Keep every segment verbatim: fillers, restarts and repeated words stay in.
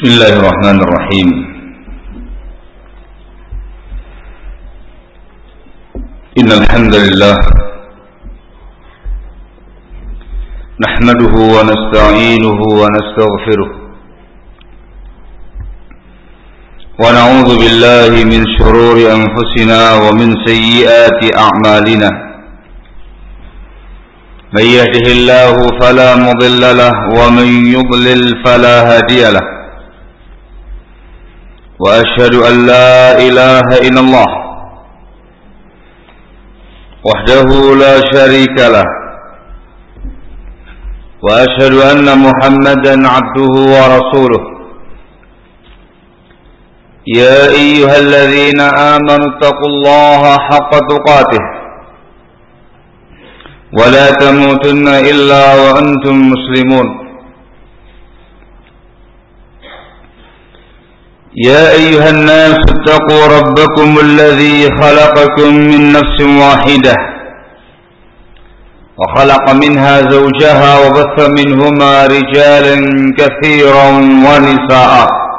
بسم الله الرحمن الرحيم إن الحمد لله نحمده ونستعينه ونستغفره ونعوذ بالله من شرور أنفسنا ومن سيئات أعمالنا من يهده الله فلا مضل له ومن يضلل فلا هادي له وأشهد أن لا إله إلا الله وحده لا شريك له وأشهد أن محمدا عبده ورسوله يا أيها الذين آمنوا اتقوا الله حق تقاته ولا تموتن إلا وأنتم مسلمون يا أيها الناس اتقوا ربكم الذي خلقكم من نفس واحدة وخلق منها زوجها وبث منهما رجالا كثيرا ونساء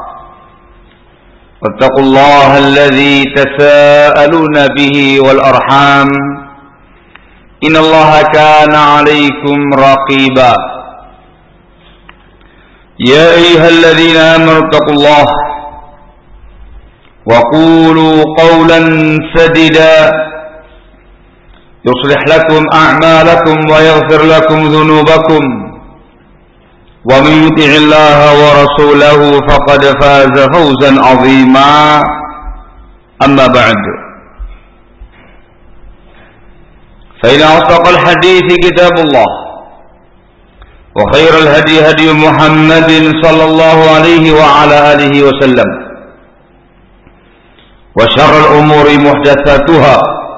واتقوا الله الذي تساءلون به والأرحام إن الله كان عليكم رقيبا يا أيها الذين آمنوا اتقوا الله وقولوا قولا سديدا يصلح لكم أعمالكم ويغفر لكم ذنوبكم ومن يطع الله ورسوله فقد فاز فوزا عظيما أما بعد فإن أصدق الحديث كتاب الله وخير الهدي هدي محمد صلى الله عليه وعلى آله وسلم وشر الأمور محدثاتها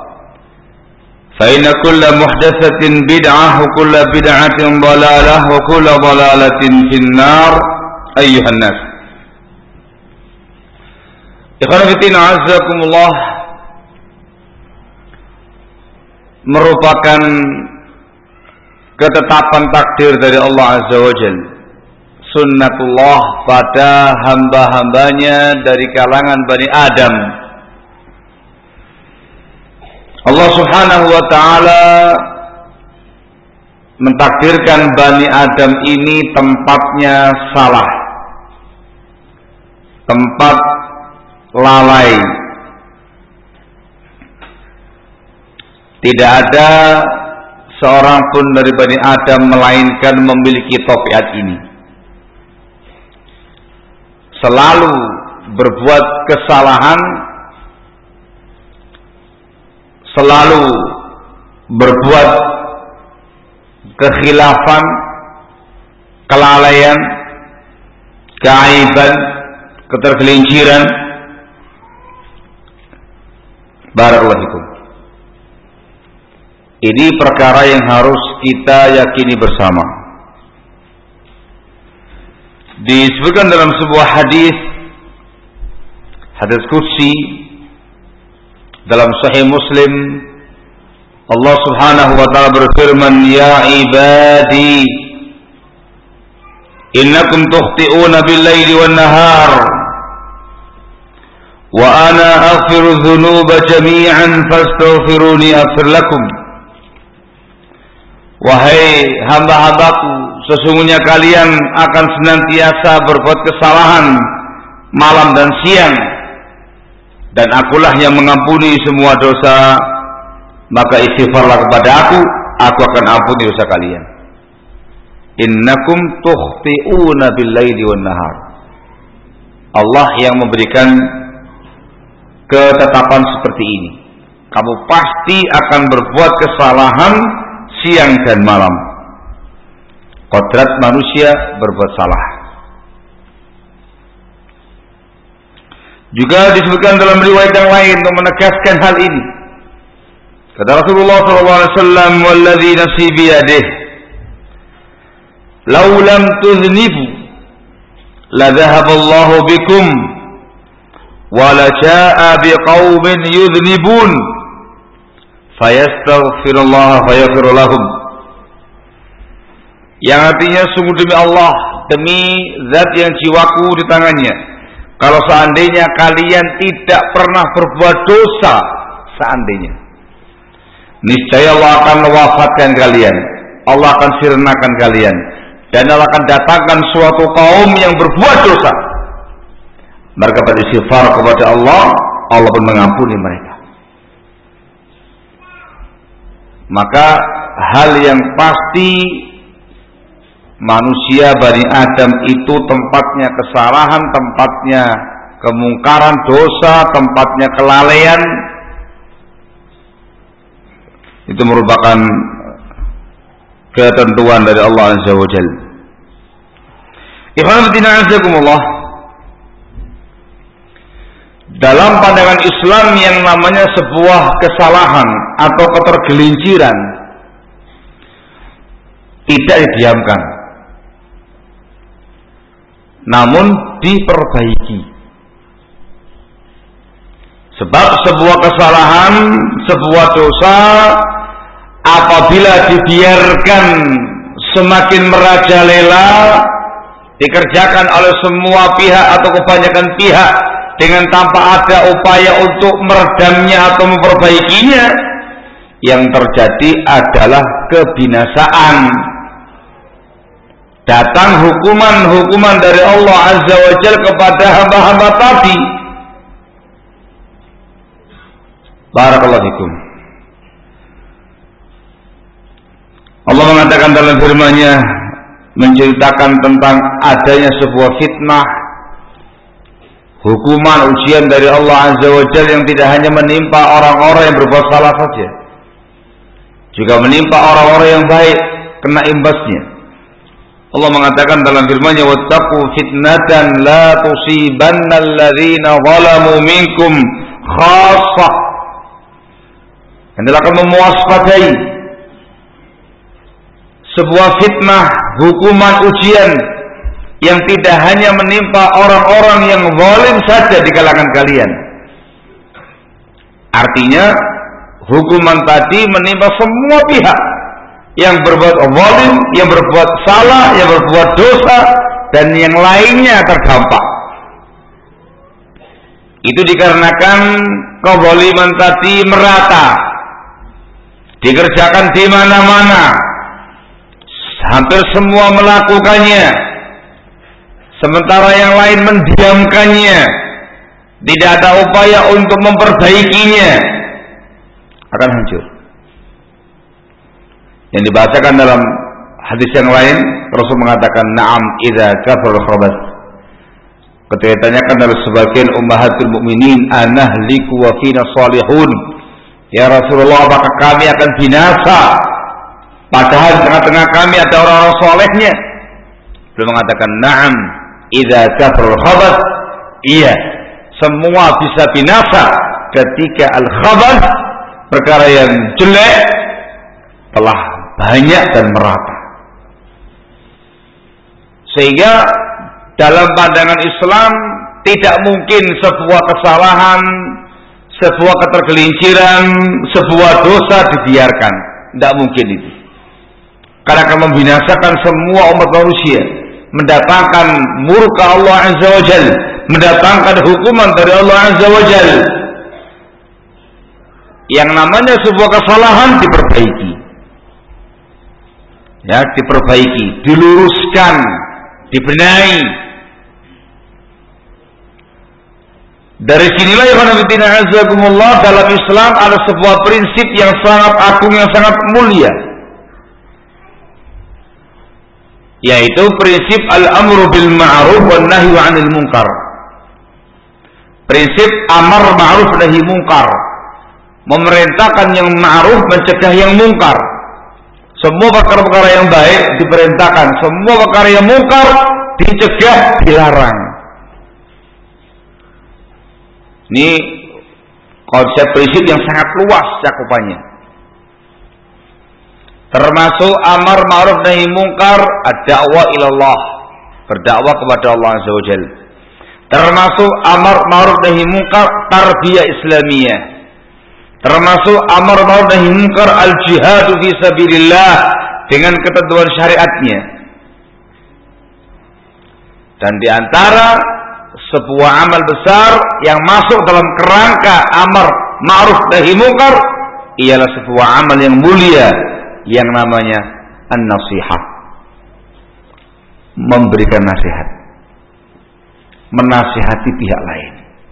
فإن كل محدثة بدعة وكل بدعة ضلالة وكل ضلالة في النار أيها الناس إخواني في الدين أعزكم الله. Merupakan ketetapan takdir dari Allah Azza wa Jal, sunnatullah pada hamba-hambanya dari kalangan Bani Adam. Allah Subhanahu wa ta'ala mentakdirkan Bani Adam ini tempatnya salah, tempat lalai. Tidak ada seorang pun dari Bani Adam melainkan memiliki tabiat ini, selalu berbuat kesalahan, selalu berbuat kekhilafan, kelalaian, keaiban, ketergelinciran. Barakallahu fikum. Ini perkara yang harus kita yakini bersama. Disebutkan dalam sebuah hadis, hadis qudsi dalam Sahih Muslim, Allah Subhanahu wa ta'ala berfirman, "Ya ibadi, innakum tukhti'una bil-laili wan-nahar, wa ana aghfiru dhunuba jami'an fastaghfiruni aghfir lakum." Wahai hamba-hambaku, sesungguhnya kalian akan senantiasa berbuat kesalahan malam dan siang, dan akulah yang mengampuni semua dosa, maka istighfarlah kepada aku, aku akan ampuni dosa kalian. Innakum tukhti'una bil-laili wan-nahar. Allah yang memberikan ketetapan seperti ini. Kamu pasti akan berbuat kesalahan siang dan malam. Kodrat manusia berbuat salah. Juga disebutkan dalam riwayat yang lain untuk menegaskan hal ini. Kata Rasulullah sallallahu alaihi wasallam, "Walladzi nafsi biyadihi, law lam tudhnibu la dhahaba Allahu bikum wa la jaa'a biqaumin yudhnibun fayastaghfirullah fayaghfir lahum." Yang artinya, sungguh demi Allah, demi zat yang jiwaku di tangannya, kalau seandainya kalian tidak pernah berbuat dosa, seandainya, niscaya Allah akan mewafatkan kalian, Allah akan sirnakan kalian, dan Allah akan datangkan suatu kaum yang berbuat dosa. Mereka beristighfar kepada Allah, Allah pun mengampuni mereka. Maka hal yang pasti manusia Bani Adam itu tempatnya kesalahan, tempatnya kemungkaran, dosa, tempatnya kelalaian. Itu merupakan ketentuan dari Allah Azza wa Jalla. Ikhwan fillah azakumullah. Dalam pandangan Islam yang namanya sebuah kesalahan atau ketergelinciran tidak didiamkan, namun diperbaiki. Sebab sebuah kesalahan, sebuah dosa, apabila dibiarkan semakin merajalela, dikerjakan oleh semua pihak atau kebanyakan pihak dengan tanpa ada upaya untuk meredamnya atau memperbaikinya, yang terjadi adalah kebinasaan. Datang hukuman-hukuman dari Allah Azza wa Jalla kepada hamba-hamba tadi. Barakallahu fikum. Allah mengatakan dalam firman-Nya, menceritakan tentang adanya sebuah fitnah, hukuman, ujian dari Allah Azza wa Jalla yang tidak hanya menimpa orang-orang yang berbuat salah saja, juga menimpa orang-orang yang baik, kena imbasnya. Allah mengatakan dalam firman-Nya, wattaqu fitnatan la tusibanna alladzina zalamu minkum khassah. Hendaklah kamu mewaspadai sebuah fitnah, hukuman, ujian yang tidak hanya menimpa orang-orang yang zalim saja di kalangan kalian. Artinya hukuman tadi menimpa semua pihak yang berbuat zalim, yang berbuat salah, yang berbuat dosa, dan yang lainnya terdampak. Itu dikarenakan kezaliman tadi merata, dikerjakan di mana-mana, hampir semua melakukannya, sementara yang lain mendiamkannya, tidak ada upaya untuk memperbaikinya, akan hancur. Yang dibacakan dalam hadis yang lain, Rasul mengatakan, na'am idza kafara al-khabath. Ketika ditanyakan oleh sebagian ummahatul mukminin, anahliku wa fina salihun, ya Rasulullah, apakah kami akan binasa padahal di tengah-tengah kami ada orang-orang solehnya? Beliau mengatakan, na'am idza kafara al-khabath, iya, semua bisa binasa ketika al-khabath, perkara yang jelek, telah banyak dan merata. Sehingga dalam pandangan Islam tidak mungkin sebuah kesalahan, sebuah ketergelinciran, sebuah dosa dibiarkan. Tidak mungkin itu. Karena akan membinasakan semua umat manusia, mendatangkan murka Allah Azza wa Jal, mendatangkan hukuman dari Allah Azza wa Jal. Yang namanya sebuah kesalahan diperbaiki, ya, diperbaiki, diluruskan, dibenahi. Dari sinilah ya khonafidina azakumullah, dalam Islam ada sebuah prinsip yang sangat agung, yang sangat mulia, yaitu prinsip al-amru bil ma'ruf wan nahyu 'anil munkar. Prinsip amar ma'ruf nahi munkar, memerintahkan yang ma'ruf, mencegah yang munkar. Semua perkara-perkara yang baik diperintahkan, semua perkara yang munkar dicegah, dilarang. Ini konsep prinsip yang sangat luas cakupannya. Termasuk amar ma'ruf nahi munkar, ad-da'wah ilallah, berdakwah kepada Allah Azza wa Jalla. Termasuk amar ma'ruf nahi munkar, tarbiyah Islamiyah. Termasuk amar ma'ruf nahi munkar, al-jihadu fi sabilillah, dengan ketentuan syariatnya. Dan di antara sebuah amal besar yang masuk dalam kerangka amar ma'ruf nahi munkar ialah sebuah amal yang mulia yang namanya an-nasihah. Memberikan nasihat, menasihati pihak lain.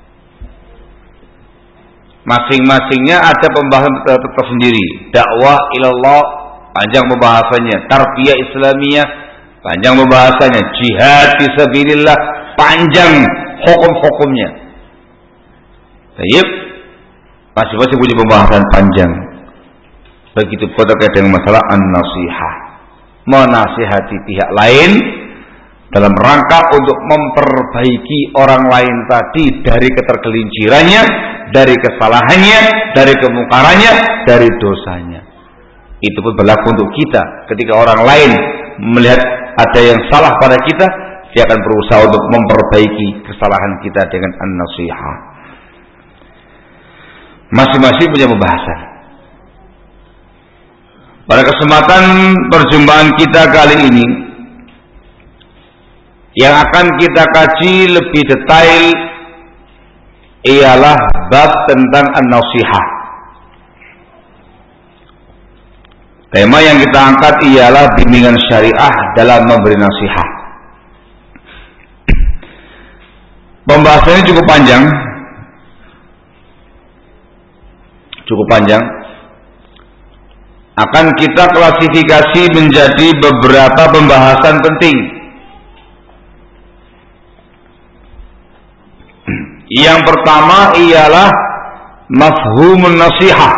Masing-masingnya ada pembahasan tersendiri. Dakwah ilallah, panjang pembahasannya. Tarbiyah Islamiyah, panjang pembahasannya. Jihad fisabilillah, panjang hukum-hukumnya. Baik, masing-masing punya pembahasan panjang. Begitu pula terkait dengan masalah an-nasihah, menasihati pihak lain dalam rangka untuk memperbaiki orang lain tadi dari ketergelincirannya, dari kesalahannya, dari kemungkarannya, dari dosanya. Itu pun berlaku untuk kita. Ketika orang lain melihat ada yang salah pada kita, dia akan berusaha untuk memperbaiki kesalahan kita dengan an-nasihah. Masing-masing punya pembahasan. Pada kesempatan perjumpaan kita kali ini, yang akan kita kaji lebih detail ialah bab tentang an-nasihah. Tema yang kita angkat ialah bimbingan syariah dalam memberi nasihat. Pembahasannya cukup panjang, cukup panjang. Akan kita klasifikasi menjadi beberapa pembahasan penting. Yang pertama ialah mafhumun nasihah,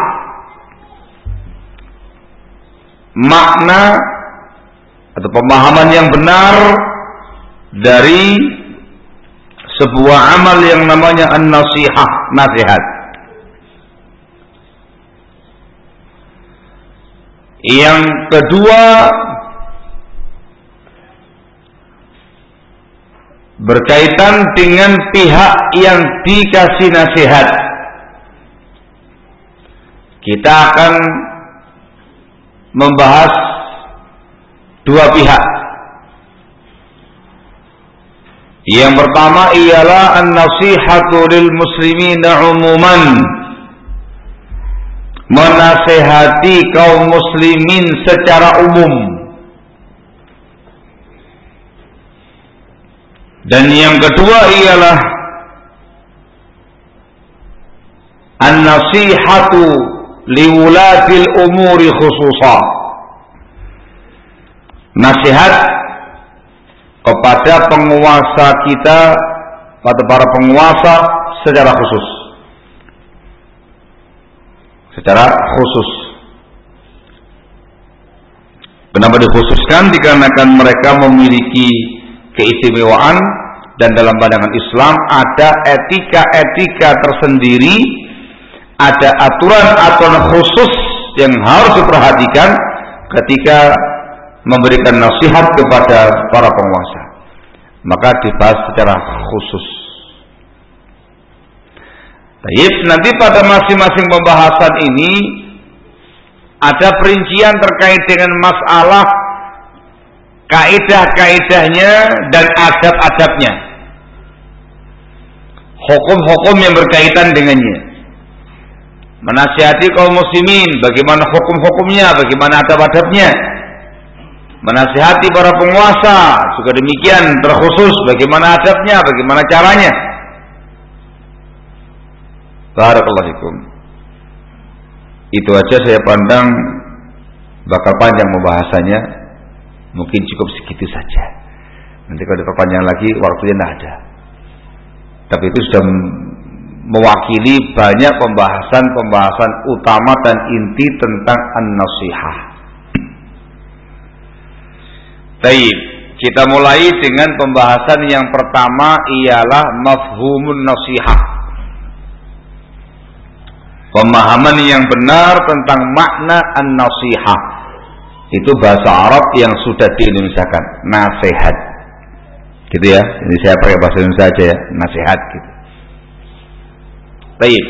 makna atau pemahaman yang benar dari sebuah amal yang namanya an-nasihah, nasihat. Yang kedua berkaitan dengan pihak yang dikasih nasihat. Kita akan membahas dua pihak. Yang pertama ialah an-nasihatu lil muslimina umuman, menasehati kaum muslimin secara umum. Dan yang kedua ialah an-nasihatu liwulatil umuri khususah, nasihat kepada penguasa kita, pada para penguasa secara khusus. Secara khusus. Kenapa dikhususkan? Dikarenakan mereka memiliki keistimewaan dan dalam pandangan Islam ada etika-etika tersendiri, ada aturan-aturan khusus yang harus diperhatikan ketika memberikan nasihat kepada para penguasa. Maka dibahas secara khusus. Baik, nanti pada masing-masing pembahasan ini ada perincian terkait dengan masalah kaidah-kaidahnya dan adab-adabnya, hukum-hukum yang berkaitan dengannya. Menasihati kaum muslimin, bagaimana hukum-hukumnya, bagaimana adab-adabnya. Menasihati para penguasa juga demikian, terkhusus bagaimana adabnya, bagaimana caranya. Barakallahu fikum. Itu aja saya pandang bakal panjang pembahasannya. Mungkin cukup segitu saja. Nanti kalau diperpanjang lagi waktunya tidak ada. Tapi itu sudah mewakili banyak pembahasan-pembahasan utama dan inti tentang an-nasihah. Baik, kita mulai dengan pembahasan yang pertama ialah mafhumun nasihah. Pemahaman yang benar tentang makna an-nasihah. Itu bahasa Arab yang sudah diindonesiakan, nasihat. Gitu ya. Ini saya pakai bahasa Indonesia aja ya, nasihat gitu. Baik.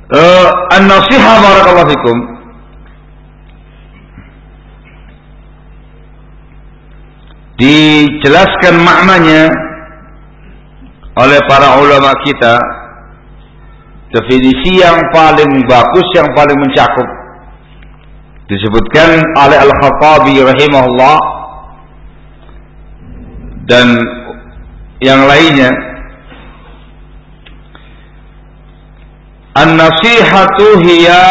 Uh, an-nasihah barakallahu fikum dijelaskan maknanya oleh para ulama kita, definisi yang paling bagus, yang paling mencakup, disebutkan oleh Al-Khattabi rahimahullah dan yang lainnya. An-nasihatu hiya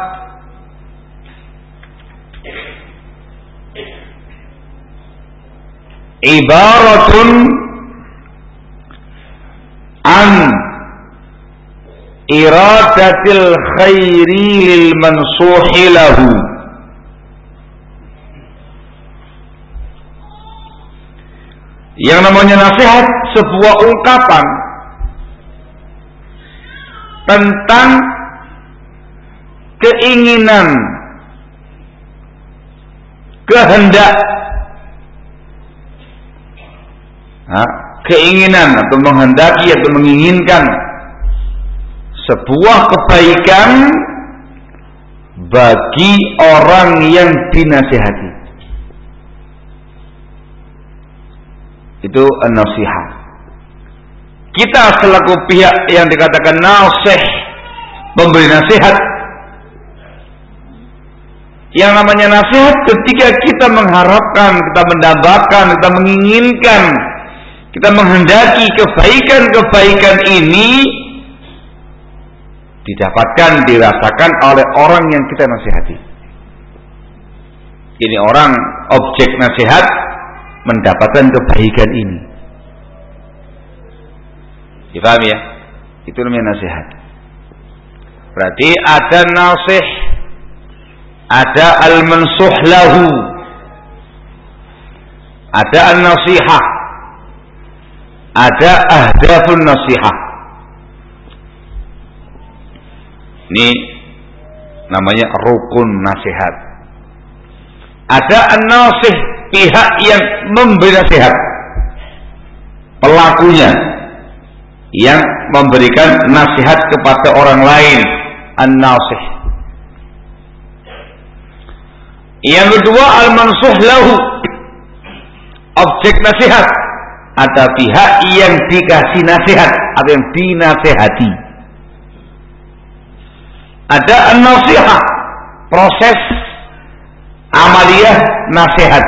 ibaratun an iradatil khairi lil mansuhi lahu. Yang namanya nasihat sebuah ungkapan tentang keinginan, kehendak, nah, keinginan atau menghendaki atau menginginkan sebuah kebaikan bagi orang yang dinasihati. Itu an-nasihah. Kita selaku pihak yang dikatakan nasih, memberi nasihat. Yang namanya nasihat ketika kita mengharapkan, kita mendambakan, kita menginginkan, kita menghendaki kebaikan-kebaikan ini didapatkan, dirasakan oleh orang yang kita nasihati. Ini orang objek nasihat mendapatkan kebaikan ini. Dipahami ya? Itu namanya nasihat. Berarti ada nasih, ada al-mansuh lahu, ada an-nasihah, ada ahdafun nasihah. Ini namanya rukun nasihat. Ada an-nasih, pihak yang memberi nasihat, pelakunya yang memberikan nasihat kepada orang lain, an-nasih. Yang kedua al-mansuh lahu, objek nasihat, ada pihak yang dikasih nasihat atau yang dinasihati. Ada an-nasihah, proses amaliyah nasihat.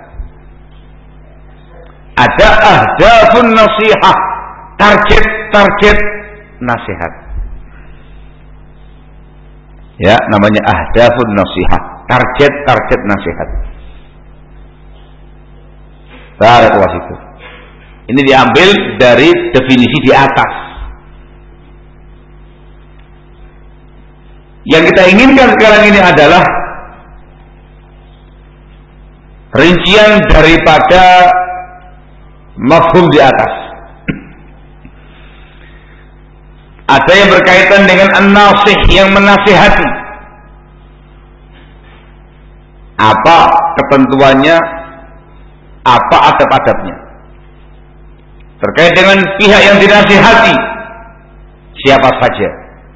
Ada ahdafun nasihah, target-target nasihat. Ya, namanya ahdafun nasihah, target-target nasihat. Barakallahu fikum. Ini diambil dari definisi di atas. Yang kita inginkan sekarang ini adalah rincian daripada mafhum di atas. Ada yang berkaitan dengan an-nasih, yang menasihati. Apa ketentuannya, apa adab-adabnya. Terkait dengan pihak yang dinasihati, siapa saja.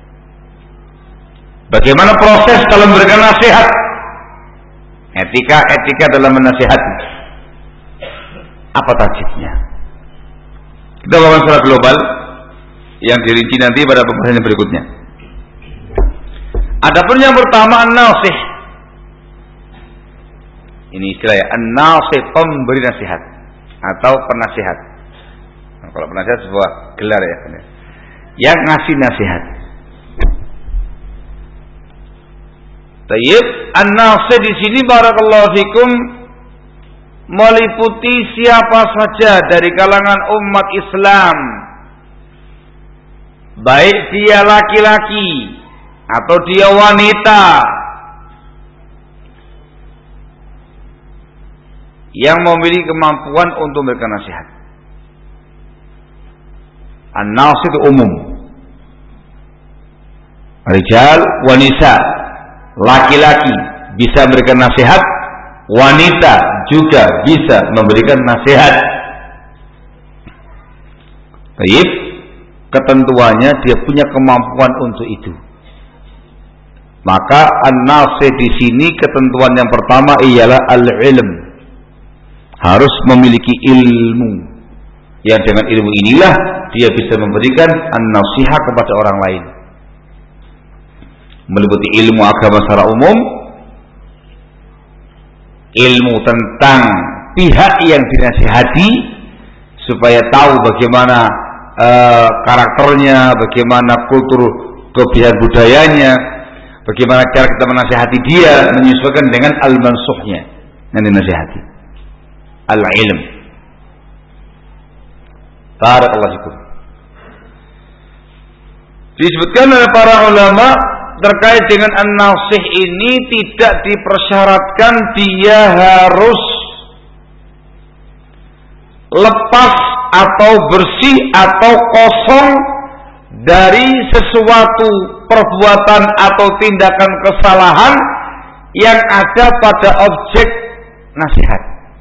Bagaimana proses dalam memberikan nasihat, etika-etika dalam menasihati, apa tajidnya. Kita bahas secara global yang dirinci nanti pada pembahasan yang berikutnya. Adapun yang pertama an-nasih, ini istilah ya, an-nasih, pemberi nasihat atau penasihat. Nah, kalau penasihat sebuah gelar ya, yang ngasih nasihat. Tayyib, an-nasih di sini barakallahu fikum meliputi siapa saja dari kalangan umat Islam, baik dia laki-laki atau dia wanita, yang memiliki kemampuan untuk memberikan nasihat. An-nasih itu umum, rijal wa nisa, laki-laki bisa memberikan nasihat, wanita juga bisa memberikan nasihat. Baik, ketentuannya dia punya kemampuan untuk itu. Maka an-nasih di sini ketentuan yang pertama ialah al-ilm, harus memiliki ilmu, yang dengan ilmu inilah dia bisa memberikan an-nasihat kepada orang lain, meliputi ilmu agama secara umum, ilmu tentang pihak yang dinasihati supaya tahu bagaimana uh, karakternya, bagaimana kultur kebiasaan budayanya, bagaimana cara kita menasihati dia menyesuaikan dengan al-mansuhnya yang dinasihati, al-ilm. Barakallahu fikum. Disebutkan oleh para ulama terkait dengan an-nasih ini tidak dipersyaratkan dia harus lepas atau bersih atau kosong dari sesuatu perbuatan atau tindakan kesalahan yang ada pada objek nasihat.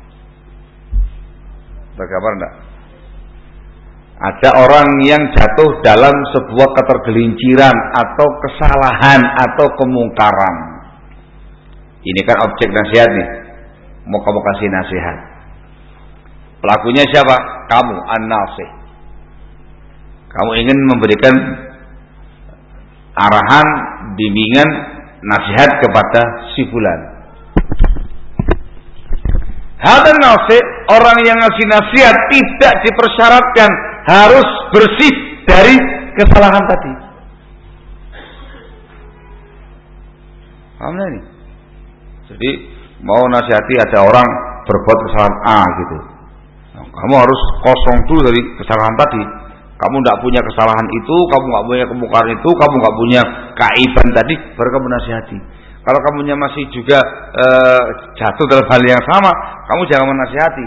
Bagaimana enggak? Ada orang yang jatuh dalam sebuah ketergelinciran atau kesalahan atau kemungkaran. Ini kan objek nasihat nih. Mau kamu kasih nasihat. Pelakunya siapa? Kamu, an-nasih. Kamu ingin memberikan arahan, bimbingan, nasihat kepada si fulan. Hadan nasih, orang yang ngasih nasihat tidak dipersyaratkan harus bersih dari kesalahan tadi. Paham ini? Jadi mau nasihati ada orang berbuat kesalahan A gitu. Nah, kamu harus kosong dulu dari kesalahan tadi. Kamu tidak punya kesalahan itu, kamu nggak punya kemungkaran itu, kamu nggak punya kaiban tadi, baru kamu nasihati. Kalau kamunya masih juga e, jatuh dalam hal yang sama, kamu jangan menasihati.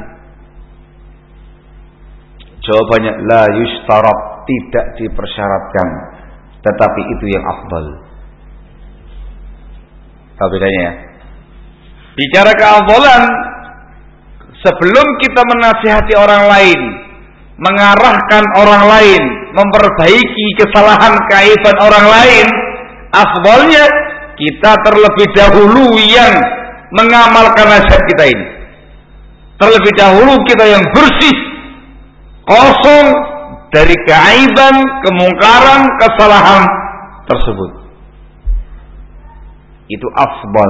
Jawabannya la yushtarat, tidak dipersyaratkan, tetapi itu yang afdal. Tahu bedanya ya? Bicara keafdalan, sebelum kita menasihati orang lain, mengarahkan orang lain, memperbaiki kesalahan keaiban orang lain, afdalnya kita terlebih dahulu yang mengamalkan nasihat kita ini. Terlebih dahulu kita yang bersih, kosong dari keaiban, kemungkaran, kesalahan tersebut. Itu afdal.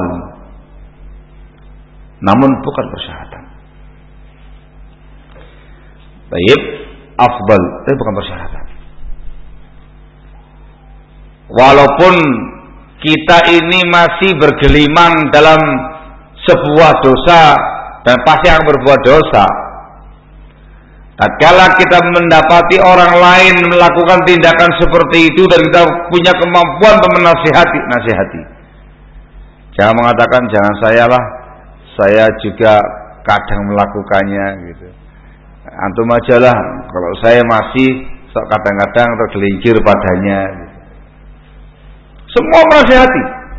Namun bukan persyaratan. Baik, afdal, tapi bukan persyaratan. Walaupun kita ini masih bergelimang dalam sebuah dosa dan pasti akan berbuat dosa. Tatkala kita mendapati orang lain melakukan tindakan seperti itu dan kita punya kemampuan untuk menasihati, nasihati. Jangan mengatakan jangan saya lah, saya juga kadang melakukannya gitu. Antum aja lah, kalau saya masih kadang-kadang tergelincir padanya. Gitu. Semua menasihati,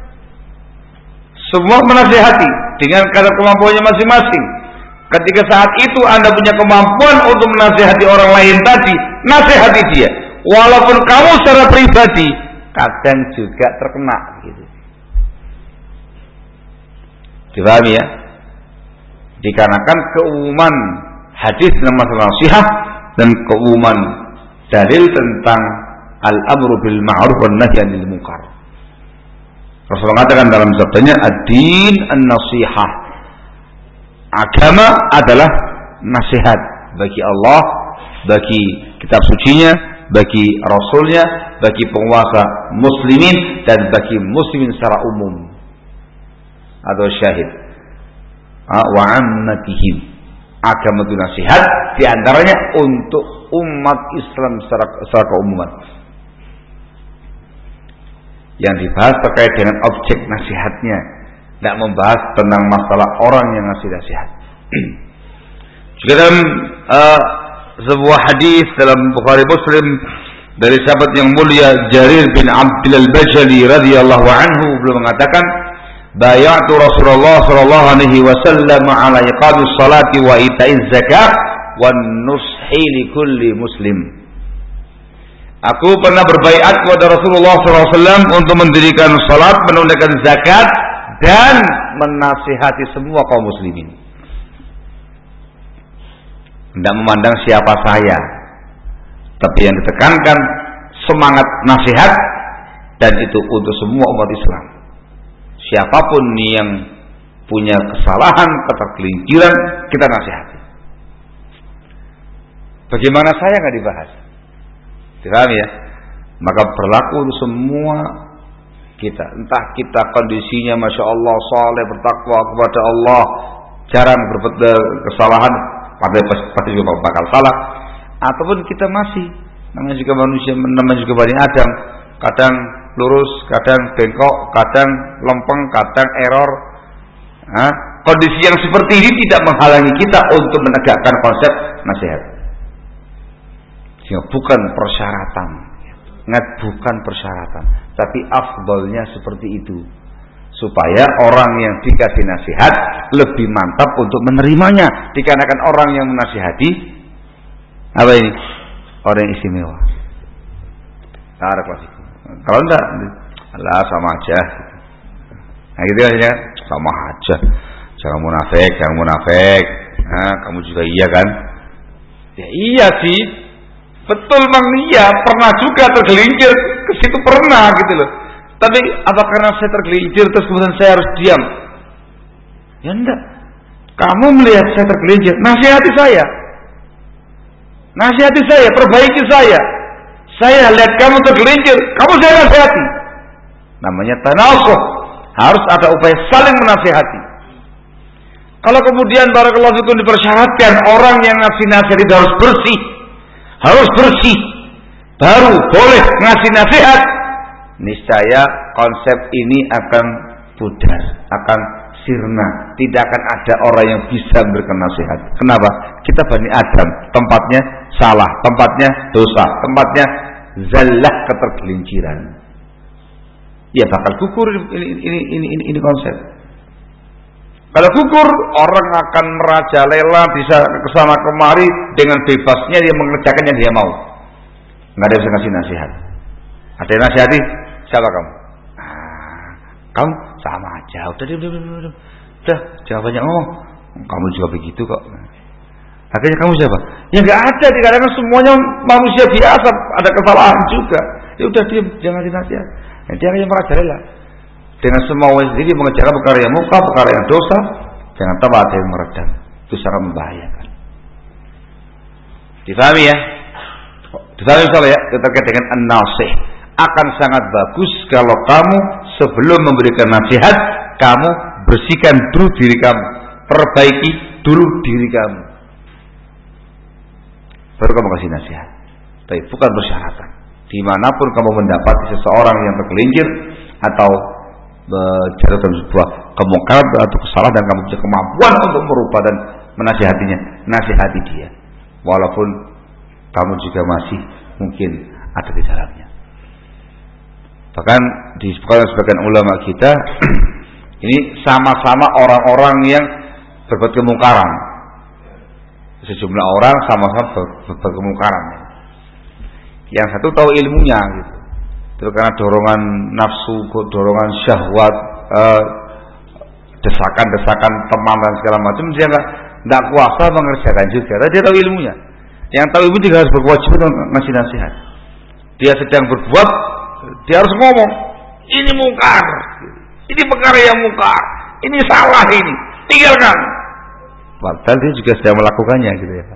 semua menasihati dengan kadar kemampuannya masing-masing. Ketika saat itu Anda punya kemampuan untuk menasihati orang lain tadi, nasihati dia. Walaupun kamu secara pribadi kadang juga terkena gitu. Dipahami ya? Dikarenakan keumuman hadis dalam masalah nasihat dan keumuman dalil tentang al-amru bil ma'ruf wan nahy 'anil munkar. Rasulullah mengatakan dalam sabdanya, ad-din an-nasihah. Agama adalah nasihat bagi Allah, bagi kitab sucinya, bagi rasulnya, bagi penguasa muslimin dan bagi muslimin secara umum atau syahid wa ammatihim. Agama itu nasihat, diantaranya untuk umat Islam secara, secara keumuman. Yang dibahas terkait dengan objek nasihatnya, tidak membahas tentang masalah orang yang ngasih nasihat. Juga dalam uh, sebuah hadis dalam Bukhari Muslim dari sahabat yang mulia Jarir bin Abdul al-Bajali radhiyallahu anhu, beliau mengatakan, bay'atu Rasulullah sallallahu alaihi wasallam ala iqamis salati wa ita'iz zakah wa nushi li kulli muslim. Aku pernah berbaiat kepada Rasulullah sallallahu alaihi wasallam untuk mendirikan salat, menunaikan zakat dan menasihati semua kaum muslimin. tidak memandang siapa saya, tapi yang ditekankan semangat nasihat, dan itu untuk semua umat Islam. Siapapun yang punya kesalahan, ketergelinciran, kita nasihati. Bagaimana saya nggak dibahas? Dipahami ya? Maka berlaku untuk semua kita. Entah kita kondisinya Masya Allah saleh, bertakwa kepada Allah, jarang berbuat kesalahan, pada pasti juga bakal salah, ataupun kita masih, namanya juga manusia, namanya juga Bani Adam, kadang lurus, kadang bengkok, kadang lempeng, kadang error. Nah, kondisi yang seperti ini tidak menghalangi kita untuk menegakkan konsep nasihat. Sehingga bukan persyaratan, ingat bukan persyaratan, tapi afdolnya seperti itu, supaya orang yang dikasih nasihat lebih mantap untuk menerimanya, dikarenakan orang yang menasihati apa ini? Orang yang istimewa. Nah, ada kelas itu. Kalau enggak, Allah sama aja. Nah gitu aja, sama aja. Jangan munafik, jangan munafik. Nah, kamu juga iya kan? Ya iya sih, betul mang iya. Pernah juga tergelincir ke situ, pernah gitu loh. Tapi apa karena saya tergelincir terus kemudian saya harus diam? Ya enggak. Kamu melihat saya tergelincir, nasihati saya. Nasihati saya, perbaiki saya. Saya lihat kamu tergelincir, kamu saya nasihati. Namanya tanasuh. Harus ada upaya saling menasihati. Kalau kemudian barakallahu fikum dipersyaratkan orang yang ngasih nasihat itu harus bersih, harus bersih, baru boleh ngasih nasihat, niscaya konsep ini akan pudar, akan sirna. Tidak akan ada orang yang bisa memberikan nasihat. Kenapa? Kita Bani Adam, tempatnya salah, tempatnya dosa, tempatnya zallah, ketergelinciran. Ya bakal gugur ini ini ini ini, ini konsep. Kalau gugur, orang akan merajalela, bisa kesana kemari dengan bebasnya dia mengerjakan yang dia mau. Nggak ada yang bisa ngasih nasihat. Ada yang nasihati, siapa kamu? Nah, kamu sama aja. Udah, udah, udah, udah, udah. Jawabannya ngomong. Kamu juga begitu kok. Akhirnya kamu siapa? Ya nggak ada. Dikarenakan semuanya manusia biasa, ada kesalahan juga. Ya udah diam, jangan dinasihat. Nah, dia akan merajalela dengan semaunya sendiri, mengerjakan perkara yang muka, perkara yang dosa. Jangan tambah ada yang meredam. Itu sangat membahayakan. Difahami ya? Difahami soalnya ya, terkait dengan an-nasih. Akan sangat bagus kalau kamu sebelum memberikan nasihat, kamu bersihkan dulu diri kamu, perbaiki dulu diri kamu, baru kamu kasih nasihat. Tapi bukan persyaratan. Dimanapun kamu mendapati seseorang yang tergelincir atau jatuh dalam sebuah kemungkaran atau kesalahan dan kamu punya kemampuan untuk merubah dan menasihatinya, nasihati dia, walaupun kamu juga masih mungkin ada di dalamnya. Bahkan disebutkan sebagian ulama kita ini sama-sama orang-orang yang berbuat kemungkaran. Sejumlah orang sama-sama berbuat kemungkaran. Yang satu tahu ilmunya gitu. Itu karena dorongan nafsu, dorongan syahwat, eh, desakan-desakan teman dan segala macam, dia nggak nggak kuasa mengerjakan juga. Tapi dia tahu ilmunya. Yang tahu ilmu juga harus berkewajiban ngasih nasihat. Dia sedang berbuat, dia harus ngomong, ini mungkar, ini perkara yang mungkar, ini salah, ini tinggalkan. Padahal dia juga sedang melakukannya gitu ya.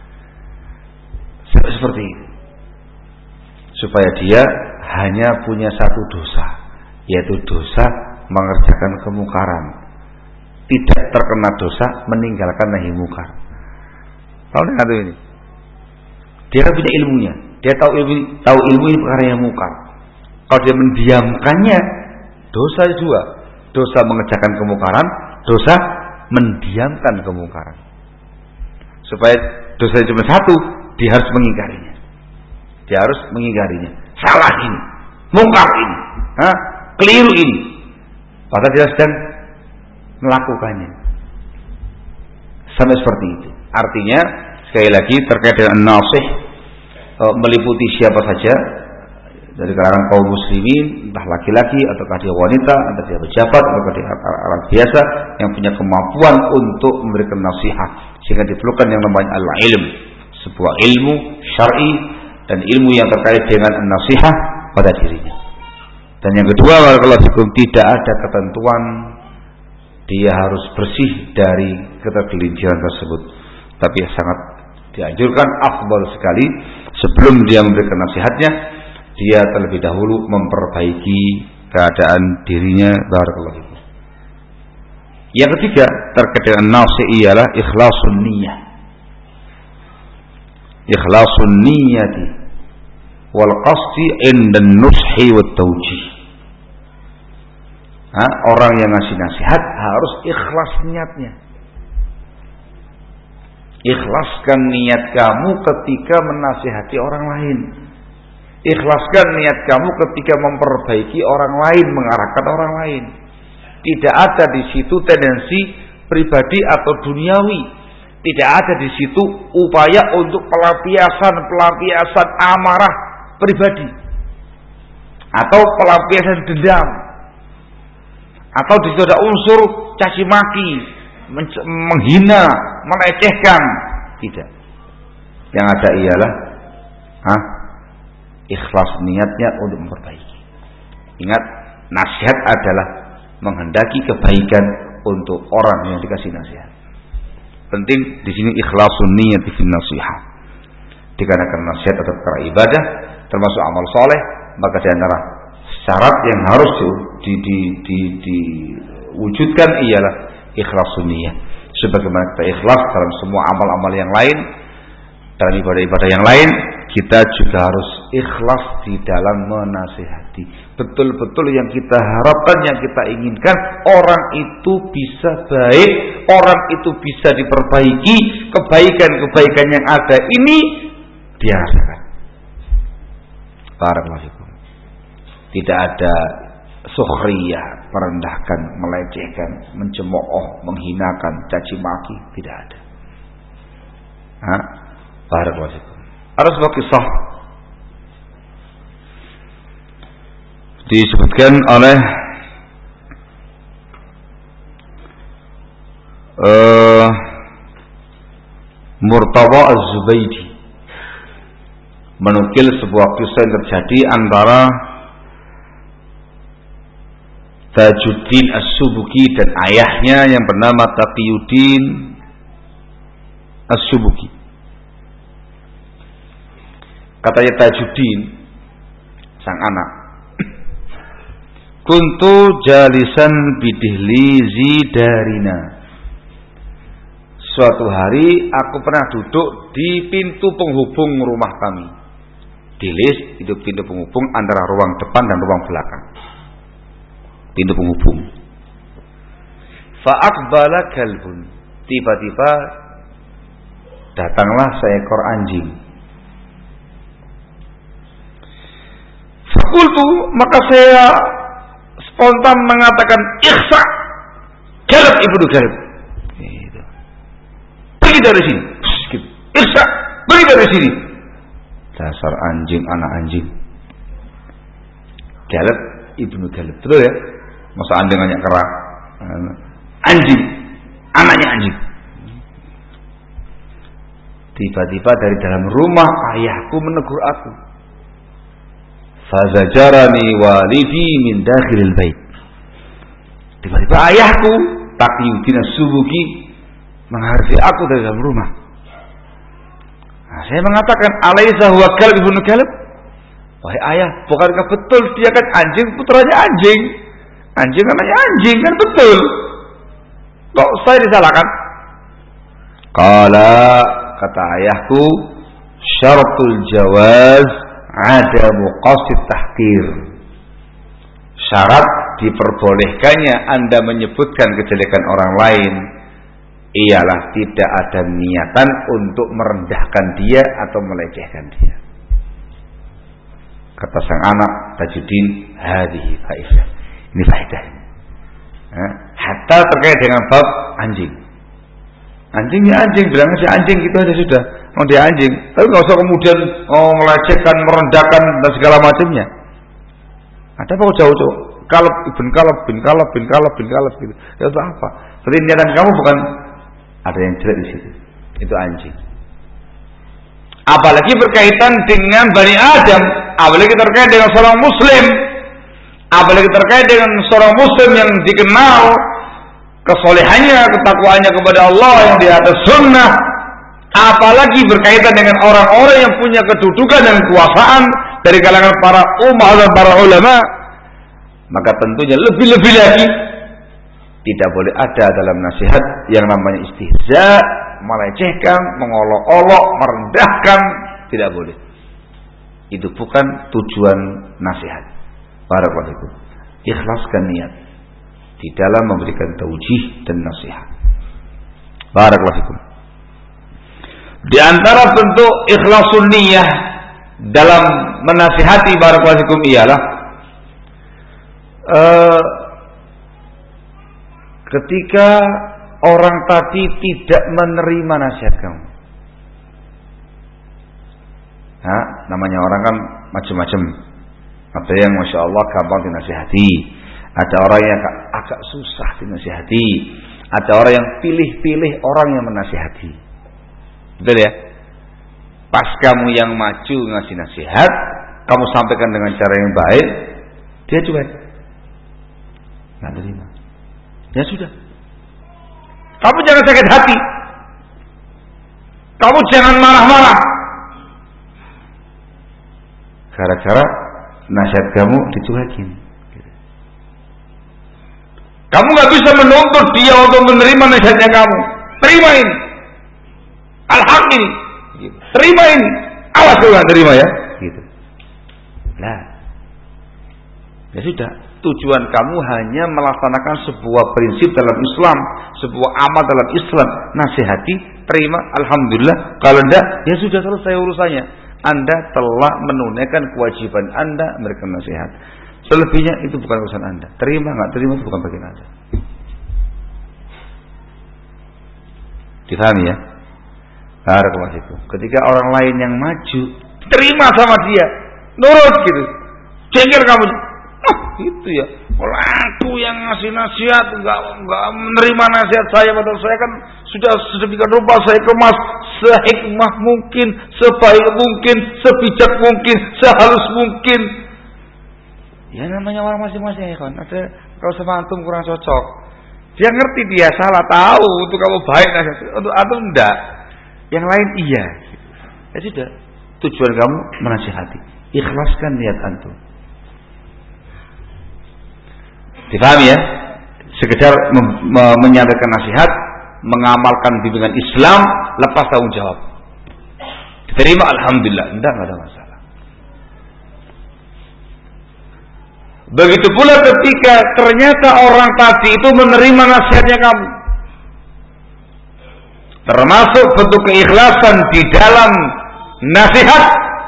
Seperti itu. Supaya dia hanya punya satu dosa, yaitu dosa mengerjakan kemungkaran. Tidak terkena dosa meninggalkan nahi mungkar. Tahu enggak ini? Dia kan punya ilmunya. Dia tahu ilmu, tahu ilmu ini perkara yang mungkar. Kalau dia mendiamkannya, dosa dua. Dosa mengerjakan kemungkaran, dosa mendiamkan kemungkaran. Supaya dosa cuma satu, dia harus mengingkarinya. Dia harus mengingkarinya. Salah ini, mungkar ini, ha? Keliru ini. Padahal dia sedang melakukannya. Sampai seperti itu. Artinya sekali lagi terkait dengan nasih, e, meliputi siapa saja, dari kalangan kaum muslimin, entah laki-laki ataukah dia wanita, entah dia pejabat ataukah dia orang biasa yang punya kemampuan untuk memberikan nasihat, sehingga diperlukan yang namanya al-ilm, sebuah ilmu syar'i dan ilmu yang terkait dengan nasihat pada dirinya. Dan yang kedua, barakallahu fikum, tidak ada ketentuan dia harus bersih dari ketergelinciran tersebut, tapi sangat dianjurkan, afdal sekali sebelum dia memberikan nasihatnya, dia terlebih dahulu memperbaiki keadaan dirinya. Barakallahu fikum. Yang ketiga terkait dengan nasihat ialah ikhlasun niyyah. Ikhlasun niyyati wal qasdi inda nushi wat tawjih. Nah, orang yang ngasih nasihat harus ikhlas niatnya. Ikhlaskan niat kamu ketika menasihati orang lain. Ikhlaskan niat kamu ketika memperbaiki orang lain, mengarahkan orang lain. Tidak ada di situ tendensi pribadi atau duniawi. Tidak ada di situ upaya untuk pelampiasan-pelampiasan amarah pribadi atau pelampiasan dendam. Atau di situ ada unsur caci maki, menghina, melecehkan. Tidak. Yang ada ialah ah, ikhlas niatnya untuk memperbaiki. Ingat, nasihat adalah menghendaki kebaikan untuk orang yang dikasih nasihat. Penting di sini ikhlasun niat fi nasihat. Dikarenakan nasihat atau perkara ibadah termasuk amal soleh, maka di antara syarat yang harus di, di, di, diwujudkan ialah ikhlasun niat. Sebagaimana kita ikhlas dalam semua amal-amal yang lain, dalam ibadah-ibadah yang lain, kita juga harus ikhlas di dalam menasihati. Betul-betul yang kita harapkan, yang kita inginkan, orang itu bisa baik, orang itu bisa diperbaiki, kebaikan-kebaikan yang ada ini dia rasakan. Barakallahu fikum. Tidak ada sukhriyah, merendahkan, melecehkan, mencemooh, menghinakan, caci maki, tidak ada. Hah? Barakallahu fikum. Ada sebuah kisah disebutkan oleh uh, Murtada Az-Zubaydi, menukil sebuah kisah yang terjadi antara Tajuddin As-Subuki dan ayahnya yang bernama Taqiyuddin As-Subuki. Katanya Tajuddin, sang anak, kuntu jalisan bidihlizi darina. Suatu hari aku pernah duduk di pintu penghubung rumah kami. Dihliz itu pintu penghubung antara ruang depan dan ruang belakang. Pintu penghubung. Fa'aqbala kalbun. Tiba-tiba datanglah seekor anjing. Fakultu, maka saya spontan mengatakan, ikhsa, galab ibnu galab. Gitu. Pergi dari sini. Gitu. Ikhsa, pergi dari sini. Dasar anjing, anak anjing. Galab ibnu galab. Betul ya? Masa anjing banyak kerak. Anjing, anaknya anjing. Tiba-tiba dari dalam rumah ayahku menegur aku. Fazajarani walidi min dakhilil bait. Tiba-tiba ayahku Taqiyuddin As-Subuki menghargai aku dari dalam rumah. Nah, saya mengatakan, alaisa huwa kalb ibnu kalb? Wahai ayah, bukankah betul dia kan anjing, putranya anjing? Anjing anaknya anjing, kan betul? Kok saya disalahkan? Qala, kata ayahku, syaratul jawaz ada muqasid tahqir. Syarat diperbolehkannya Anda menyebutkan kejelekan orang lain ialah tidak ada niatan untuk merendahkan dia atau melecehkan dia. Kata sang anak Tajuddin, hadhihi faidah. Ini faedah. Hatta terkait dengan bab anjing. Anjingnya anjing, bilang aja anjing, gitu aja sudah. Oh dia anjing, tapi nggak usah kemudian oh melecehkan, merendahkan dan segala macamnya. Ada apa jauh-jauh? Kalab ibn kalab bin kalab bin kalab bin kalab gitu. Itu apa? Berarti niatan kamu bukan ada yang jelek di situ. Itu anjing. Apalagi berkaitan dengan Bani Adam, apalagi terkait dengan seorang muslim, apalagi terkait dengan seorang muslim yang dikenal kesolehannya, ketakwaannya kepada Allah yang di atas sunnah, apalagi berkaitan dengan orang-orang yang punya kedudukan dan kekuasaan dari kalangan para ummah dan para ulama, maka tentunya lebih-lebih lagi tidak boleh ada dalam nasihat yang namanya istihza, melecehkan, mengolok-olok, merendahkan, tidak boleh. Itu bukan tujuan nasihat. Barakallahu fikum. Ikhlaskan niat di dalam memberikan taujih dan nasihat. Barakallahu fikum. Di antara bentuk ikhlasun niyah dalam menasihati barakallahu fikum ialah uh, ketika orang tadi tidak menerima nasihat kamu. Nah, namanya orang kan macam-macam. Ada yang masya Allah gampang dinasihati, ada orang yang agak, agak susah dinasihati, ada orang yang pilih-pilih orang yang menasihati. Betul ya? Pas kamu yang maju ngasih nasihat, kamu sampaikan dengan cara yang baik, dia cuek, nggak terima. Ya sudah. Kamu jangan sakit hati. Kamu jangan marah-marah. Gara-gara nasihat kamu dicuekin. Kamu nggak bisa menuntut dia untuk menerima nasihatnya kamu. Terima ini. Al-haq ini. Terima ini. Awas kalau nggak terima ya. Gitu. Nah, ya sudah. Tujuan kamu hanya melaksanakan sebuah prinsip dalam Islam, sebuah amal dalam Islam. Nasihati, terima, alhamdulillah. Kalau tidak, ya sudah selesai urusannya. Anda telah menunaikan kewajiban Anda memberikan nasihat. Selebihnya itu bukan urusan Anda. Terima nggak terima itu bukan bagian Anda. Difahami ya? Barakallahu fikum. Ketika orang lain yang maju, terima sama dia, nurut gitu. Jengkel kamu. Oh, itu ya. Kalau aku yang ngasih nasihat enggak enggak menerima nasihat saya, padahal saya kan sudah sedemikian rupa saya kemas sehikmah mungkin, sebaik mungkin, sebijak mungkin, sehalus mungkin. Ya namanya orang masing-masing ya kan. Ada kalau sama antum kurang cocok. Dia ngerti dia salah, tahu untuk kamu baik nasihat, untuk antum enggak. Yang lain iya. Ya sudah. Tujuan kamu menasihati. Ikhlaskan niat antum. Difahami ya? Sekedar menyampaikan nasihat, mengamalkan bimbingan Islam, lepas tanggung jawab. Diterima alhamdulillah, enggak enggak ada masalah. Begitu pula ketika ternyata orang tadi itu menerima nasihatnya kamu. Termasuk bentuk keikhlasan di dalam nasihat.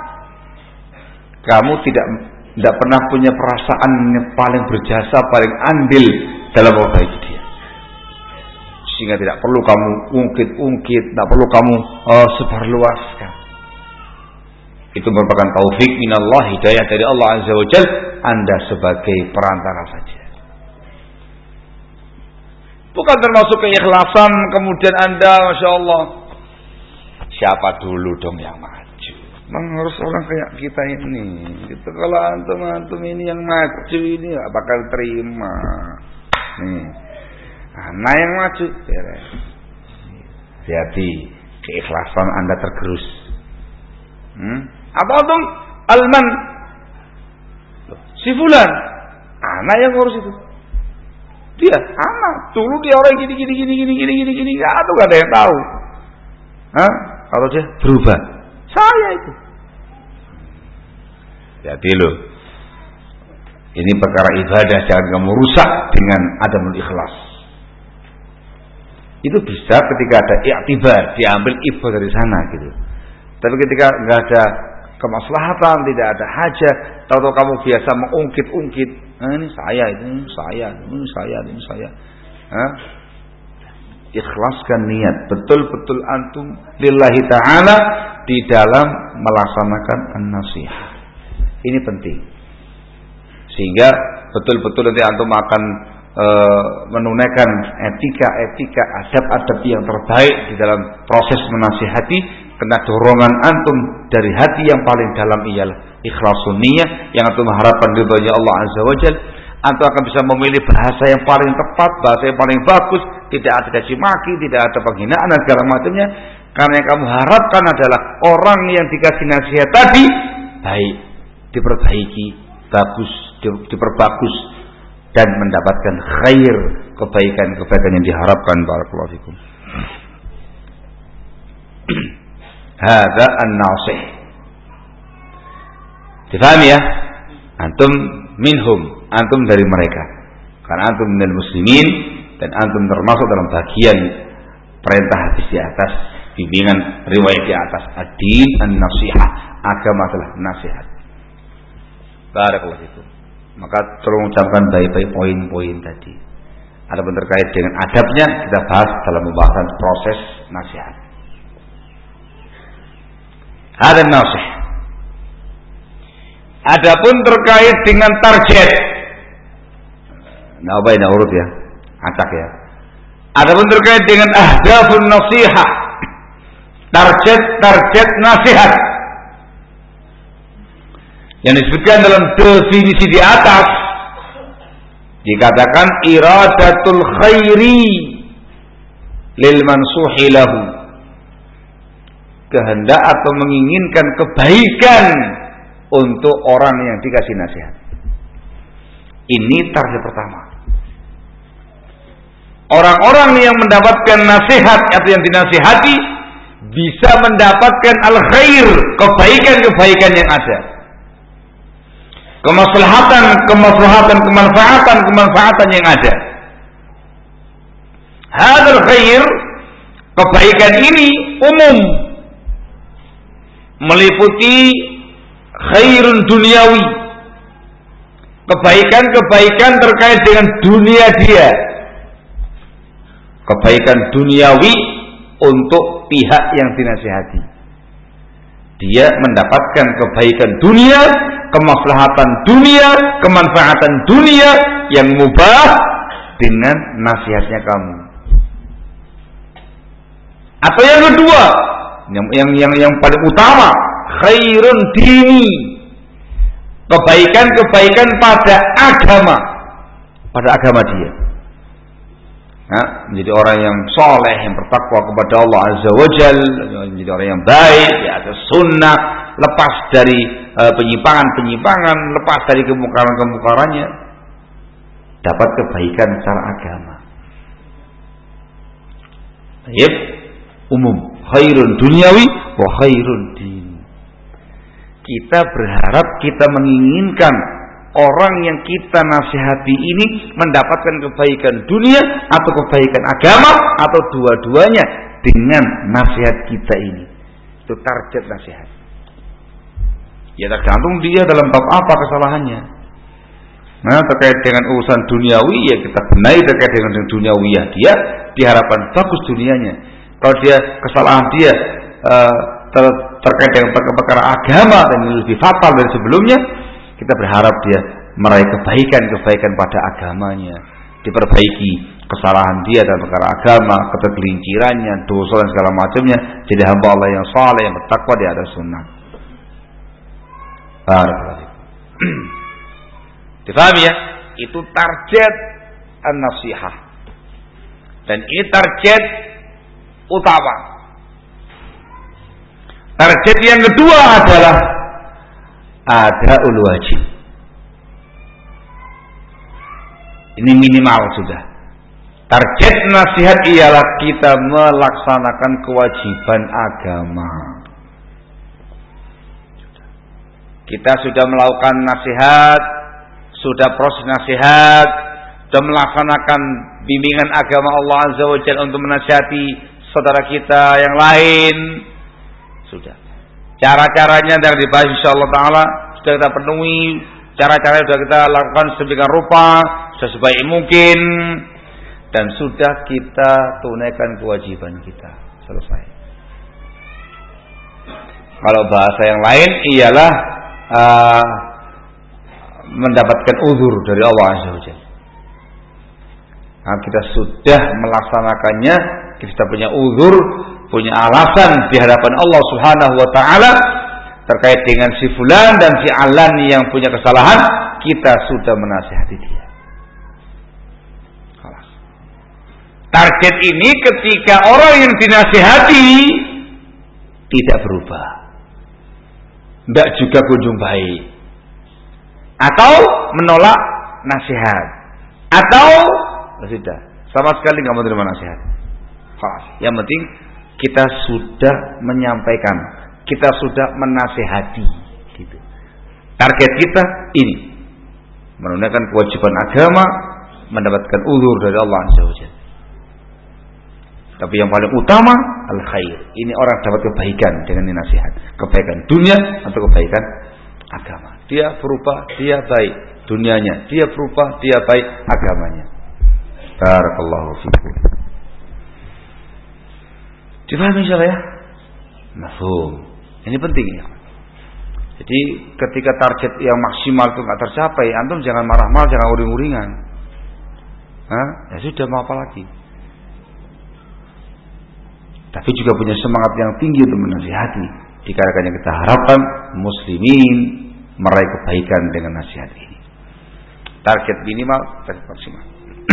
Kamu tidak tidak pernah punya perasaan yang paling berjasa, paling andil dalam memperbaiki dia. Sehingga tidak perlu kamu ungkit-ungkit, tidak perlu kamu oh, sebarluaskan. Itu merupakan taufik minallah, hidayah dari Allah Azza wa Jalla. Anda sebagai perantara saja. Bukan termasuk keikhlasan kemudian Anda, masya Allah, siapa dulu dong yang maju? Memang harus orang kayak kita ini. Gitu. Kalau antum-antum ini yang maju ini gak bakal terima. Nih, anak yang maju, beres. Jadi keikhlasan Anda tergerus. Hmm? Apa dong? Alman, si fulan, anak yang ngurus itu. Dia anak. Dulu dia orang gini gini gini gini gini gini gini. Atau gak ada yang tahu. Hah? Kalau dia berubah, saya itu. Jadi loh, ini perkara ibadah, jangan kamu rusak dengan adamul ikhlas. Itu bisa ketika ada i'tibar, diambil ibadah dari sana gitu. Tapi ketika nggak ada kemaslahatan, tidak ada hajat, tahu-tahu kamu biasa mengungkit-ungkit, nah, ini saya, ini saya, ini saya, ini saya. Hah? Ikhlaskan niat, betul-betul antum lillahi ta'ala di dalam melaksanakan an-nasihah. Ini penting. sehingga betul-betul nanti antum akan e, menunaikan etika-etika, adab-adab yang terbaik di dalam proses menasihati, karena dorongan antum dari hati yang paling dalam ialah ikhlasun niyah, yang antum harapkan ridhonya Allah Azza wa Jalla. Antum akan bisa memilih bahasa yang paling tepat, bahasa yang paling bagus, tidak ada caci maki, tidak ada penghinaan dan segala macamnya, karena yang kamu harapkan adalah orang yang dikasih nasihat tadi baik, diperbaiki, bagus, diperbagus, dan mendapatkan khair, kebaikan-kebaikan yang diharapkan. Barakallahu fikum. Hadza an-nasih. Difahami ya? Antum minhum, antum dari mereka. Karena antum minal muslimin, dan antum termasuk dalam bagian perintah hadis di atas, bimbingan riwayat di atas. Ad-din an-nasihah, agama adalah nasihat. Barakallahu fikum. Maka tolong ucapkan baik-baik poin-poin tadi. Adapun terkait dengan adabnya kita bahas dalam pembahasan proses nasihat. Ada nasih. Adapun terkait dengan target, nah apa ini urut ya, acak ya. Adapun terkait dengan ahdafun nasihah, target-target nasihat yang disebutkan dalam definisi di atas, dikatakan iradatul khairi lil mansuhi lahu, kehendak atau menginginkan kebaikan untuk orang yang dikasih nasihat. Ini target pertama. Orang-orang yang mendapatkan nasihat atau yang dinasihati bisa mendapatkan al-khair, kebaikan-kebaikan yang ada, kemaslahatan, kemaslahatan, kemanfaatan, kemanfaatan yang ada. Hadzal khair, kebaikan ini umum, meliputi khairun duniawi, kebaikan-kebaikan terkait dengan dunia dia, kebaikan duniawi untuk pihak yang dinasihati. Dia mendapatkan kebaikan dunia, kemaslahatan dunia, kemanfaatan dunia yang mubah dengan nasihatnya kamu. Atau yang kedua, yang yang yang, yang paling utama, khairun dini, kebaikan-kebaikan pada agama, pada agama dia. Nah, menjadi orang yang soleh, yang bertakwa kepada Allah Azza wa Jalla, menjadi orang yang baik, di atas sunnah, lepas dari uh, penyimpangan-penyimpangan, lepas dari kemungkaran-kemungkarannya, dapat kebaikan secara agama. Baik, umum, khairun dunyawi wa khairun din. Kita berharap, kita menginginkan orang yang kita nasihati ini mendapatkan kebaikan dunia atau kebaikan agama atau dua-duanya dengan nasihat kita ini. Itu target nasihat. Ya tergantung dia dalam bab apa kesalahannya. Nah, terkait dengan urusan duniawi, ya kita benahi terkait dengan duniawiyah dia, diharapkan bagus dunianya. Kalau dia kesalahan dia uh, ter, terkait dengan perkara agama dan lebih fatal dari sebelumnya, kita berharap dia meraih kebaikan-kebaikan pada agamanya, diperbaiki kesalahan dia dalam perkara agama, ketergelincirannya, dosa dan segala macamnya, jadi hamba Allah yang saleh, yang bertakwa di atas sunnah. Difahami ya? Itu target an-nasihah. Dan ini target utama. Target yang kedua adalah adaul wajib. Ini minimal sudah. Target nasihat ialah kita melaksanakan kewajiban agama. Kita sudah melakukan nasihat, sudah proses nasihat, sudah melaksanakan bimbingan agama Allah Azza wa Jalla untuk menasihati saudara kita yang lain. Sudah. Cara-caranya yang dibahas insyaallah taala sudah kita penuhi, cara-cara sudah kita lakukan sedemikian rupa, sudah sebaik mungkin, dan sudah kita tunaikan kewajiban kita. Selesai. Kalau bahasa yang lain ialah uh, mendapatkan uzur dari Allah Azza wa Jalla. Nah, kita sudah melaksanakannya, kita punya uzur, punya alasan di hadapan Allah Subhanahu wa taala terkait dengan si fulan dan si alan yang punya kesalahan, kita sudah menasihati dia. Target ini ketika orang yang dinasihati tidak berubah, tidak juga kunjung baik, atau menolak nasihat, atau sudah sama sekali nggak mau terima nasihat. Yang penting kita sudah menyampaikan, kita sudah menasihati. Gitu. Target kita ini menunaikan kewajiban agama, mendapatkan uzur dari Allah Azza wa Jalla. Tapi yang paling utama al-khair. Ini orang dapat kebaikan dengan nasihat, kebaikan dunia atau kebaikan agama. Dia berubah, dia baik dunianya, dia berubah, dia baik agamanya. Barakallahu fikum. Dipahami insyaallah ya? Mafhum. Ini penting ya. Jadi ketika target yang maksimal itu nggak tercapai, antum jangan marah-marah, jangan uring-uringan. Hah? Ya sudah, mau apa lagi? Tapi juga punya semangat yang tinggi untuk menasihati. Dikarenakan yang kita harapkan muslimin meraih kebaikan dengan nasihat ini. Target minimal, target maksimal.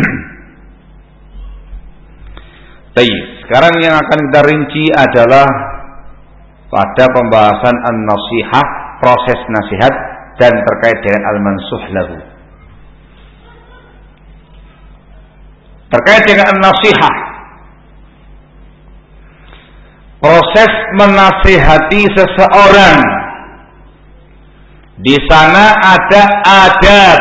Baik, sekarang yang akan kita rinci adalah pada pembahasan an-nasihah, proses nasihat dan terkait dengan al-mansuh lahu. Terkait dengan an-nasihah, proses menasihati seseorang, di sana ada adab,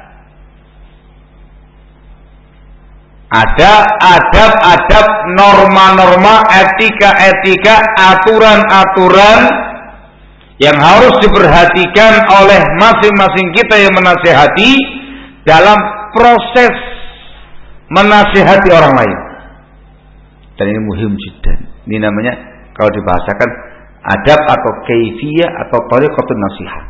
ada adab-adab, norma-norma, etika-etika, aturan-aturan yang harus diperhatikan oleh masing-masing kita yang menasihati dalam proses menasihati orang lain. Dan ini muhim jiddan. Ini namanya kalau dibahasakan adab atau kaifiyah atau tariqatun nasihat.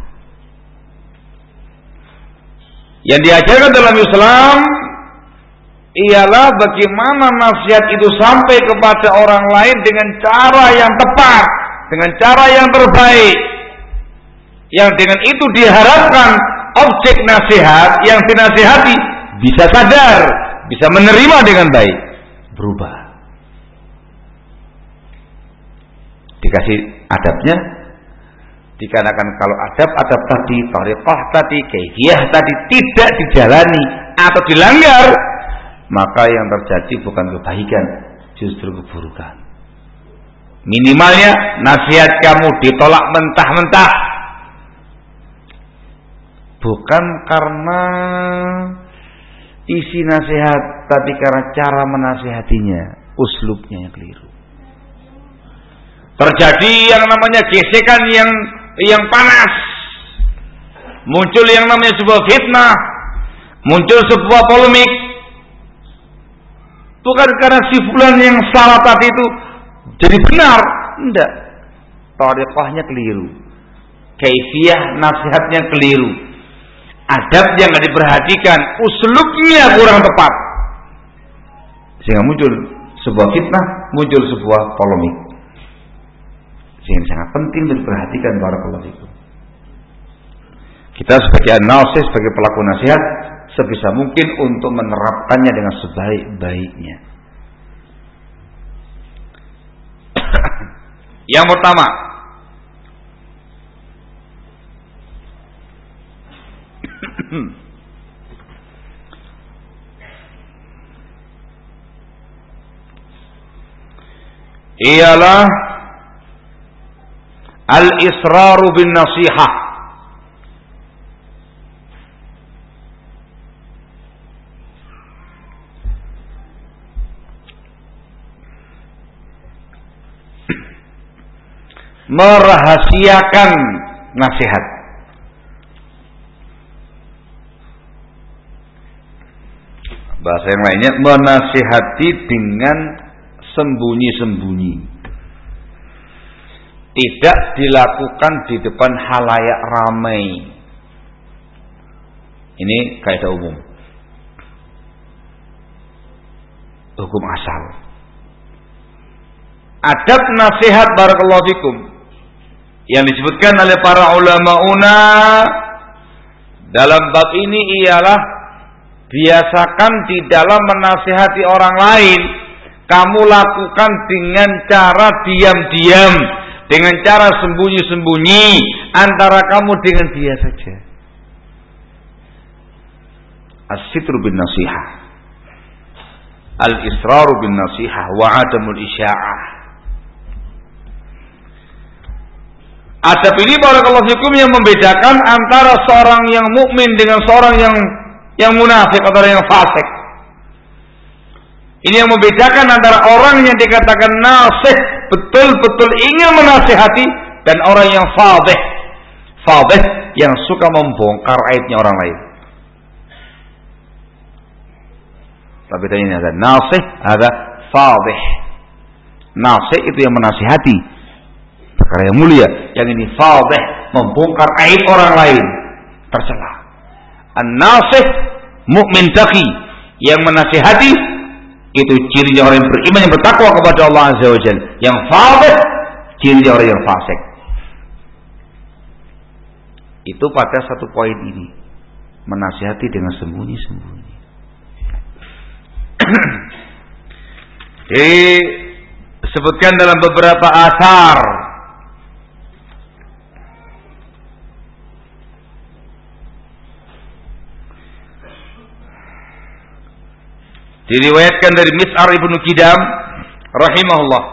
Yang diajarkan dalam Islam ialah bagaimana nasihat itu sampai kepada orang lain dengan cara yang tepat, dengan cara yang terbaik. Yang dengan itu diharapkan objek nasihat yang dinasihati bisa sadar, bisa menerima dengan baik, berubah. Dikasih adabnya, dikarenakan kalau adab-adab tadi, thariqah tadi, kaifiyah tadi tidak dijalani atau dilanggar, maka yang terjadi bukan kebaikan, justru keburukan. Minimalnya nasihat kamu ditolak mentah-mentah, bukan karena isi nasihat, tapi karena cara menasihatinya, uslubnya yang keliru. Terjadi yang namanya gesekan yang yang panas, muncul yang namanya sebuah fitnah, muncul sebuah polemik, bukan karena si fulan yang salah tadi itu jadi benar, enggak, thariqahnya keliru, kaifiyah nasihatnya keliru, adab yang tidak diperhatikan, uslubnya kurang tepat, sehingga muncul sebuah fitnah, muncul sebuah polemik. Sehingga sangat penting untuk diperhatikan barakallahu fikum. Kita sebagai an-nasih, sebagai pelaku nasihat, sebisa mungkin untuk menerapkannya dengan sebaik-baiknya. Yang pertama, ialah al-israru bin nasihah. Merahasiakan nasihat. Bahasa yang lainnya, menasihati dengan sembunyi-sembunyi. Tidak dilakukan di depan halayak ramai. Ini kaidah umum. Hukum asal. Adab nasihat barakallahu fikum yang disebutkan oleh para ulamauna dalam bab ini ialah biasakan di dalam menasihati orang lain kamu lakukan dengan cara diam-diam, dengan cara sembunyi-sembunyi antara kamu dengan dia saja. As-sitru bin nasihah, al-israru bin nasihah, wa adamul isya'ah. Adab ini barakallahu fikum yang membedakan antara seorang yang mukmin dengan seorang yang yang munafik atau yang fasik. Ini yang membedakan antara orang yang dikatakan nasih, betul-betul ingin menasihati, dan orang yang fadih. Fadih yang suka membongkar aibnya orang lain. Tapi tadi ini ada nasih, ada fadih. Nasih itu yang menasihati, perkara yang mulia. Yang ini fadih, membongkar aib orang lain, tercela. An-nasih mukmin taqi, yang menasihati itu cirinya orang yang beriman, yang bertakwa kepada Allah Azza wa Jalla. Yang fadih cirinya orang yang fasik. Itu pada satu poin ini, menasihati dengan sembunyi-sembunyi. Disebutkan dalam beberapa asar diriwayatkan dari Mis'ar ibnu Kidam rahimahullah,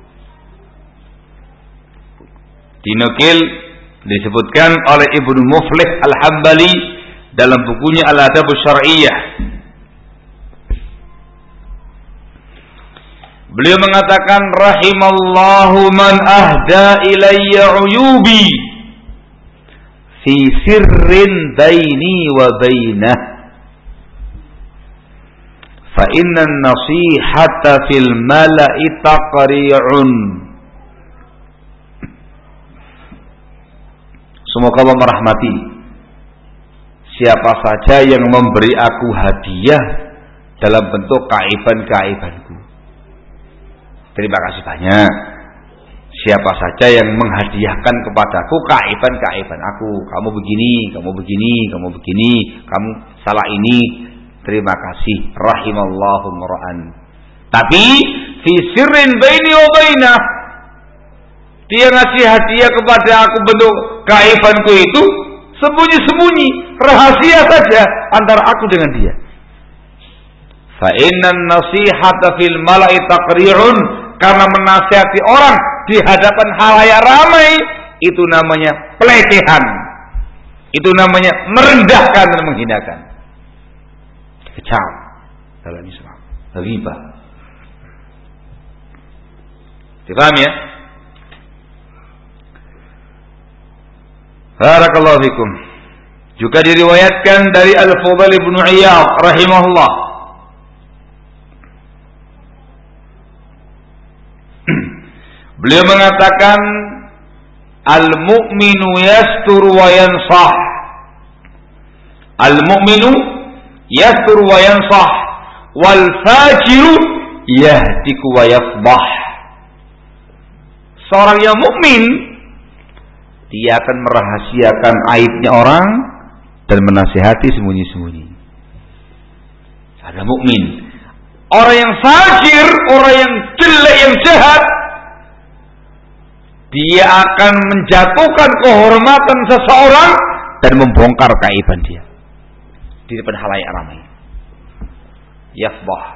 dinukil disebutkan oleh Ibnu Muflih Al-Hambali dalam bukunya Al-Adab Syar'iyyah. Beliau mengatakan rahimallahu man ahda ilayya uyubi fi sirrin baini wa bainah fa inna an-nasihata fil mala'i taqri'un. Semoga Allah merahmati siapa saja yang memberi aku hadiah dalam bentuk keaiban-keaibanku. Terima kasih banyak siapa saja yang menghadiahkan kepadaku keaiban-keaiban aku. Kamu begini, kamu begini, kamu begini, kamu salah ini. Terima kasih, rahimallahu mar'an. Tapi fi sirrin baini wa bainah, dia ngasih hadiah kepada aku bentuk keaibanku itu sembunyi-sembunyi, rahasia saja antara aku dengan dia. Fa innan nasihata fil mala'i taqri'un, karena menasihati orang di hadapan halayak ramai itu namanya pelecehan. Itu namanya merendahkan dan menghinakan. Kecam dalam Islam, ghibah. Dipaham ya? Barakallahu fikum. Juga diriwayatkan dari Al-Fudail bin Iyad rahimahullah, beliau mengatakan al-mu'minu yastur wa yansah. Al-mu'minu yastur wa yansah wal fajiru yahdiku wa yafdah. Seorang yang mukmin dia akan merahasiakan aibnya orang dan menasihati sembunyi-sembunyi. Ada mukmin. Orang yang fajir, orang yang jelek, yang jahat, dia akan menjatuhkan kehormatan seseorang dan membongkar keaiban dia di depan halayak ramai. Yafdah.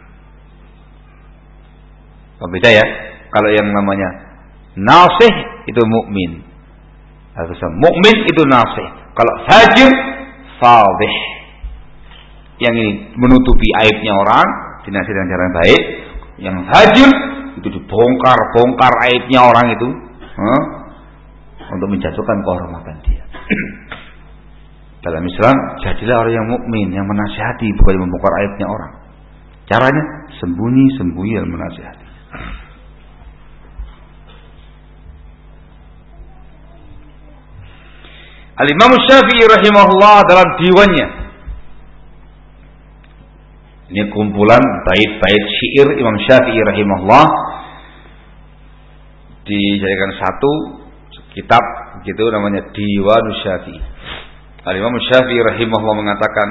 Beda ya. Kalau yang namanya nasih itu mukmin. Mukmin itu nasih. Kalau fajir, fadih. Yang ini menutupi aibnya orang, dinasihati dengan cara yang baik. Yang fajir itu dibongkar-bongkar aibnya orang itu, huh? untuk menjatuhkan kehormatan dia. Dalam Islam, jadilah orang yang mukmin, yang menasihati, bukan membongkar aibnya orang. Caranya sembunyi-sembunyi dan menasihati. Al-Imam Syafi'i rahimahullah dalam diwannya, ini kumpulan bait-bait syair Imam Syafi'i rahimahullah, dijadikan satu kitab gitu namanya Diwan Syafi'i. Al-Imam Syafi'i rahimahullah mengatakan,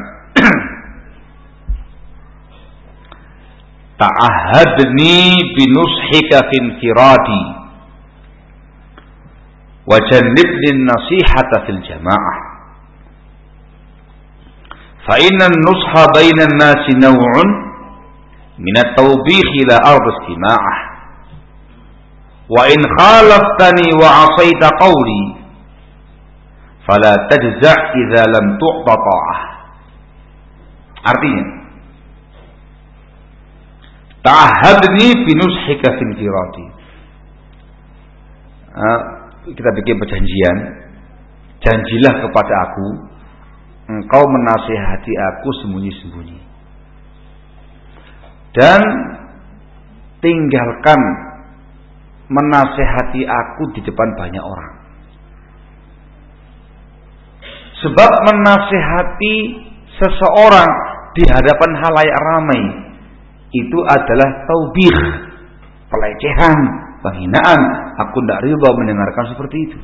ta'ahadni binushika finfiradi wa jannibni nasihata fil jamaah fa inna nusha bainan nasi naw'un min at-tawbih ila ardi istima'ah wa in khalaftani wa 'asaita qawli fala tajza' idza lam tu'ta ta'ah. Artinya, ta'ahadni binushika finfiradi, uh, kita bikin perjanjian, janjilah kepada aku, engkau menasihati aku sembunyi-sembunyi, dan tinggalkan menasihati aku di depan banyak orang. Sebab menasihati seseorang di hadapan halayak ramai itu adalah taubih, pelecehan, penghinaan. Aku tidak ridha mendengarkan seperti itu.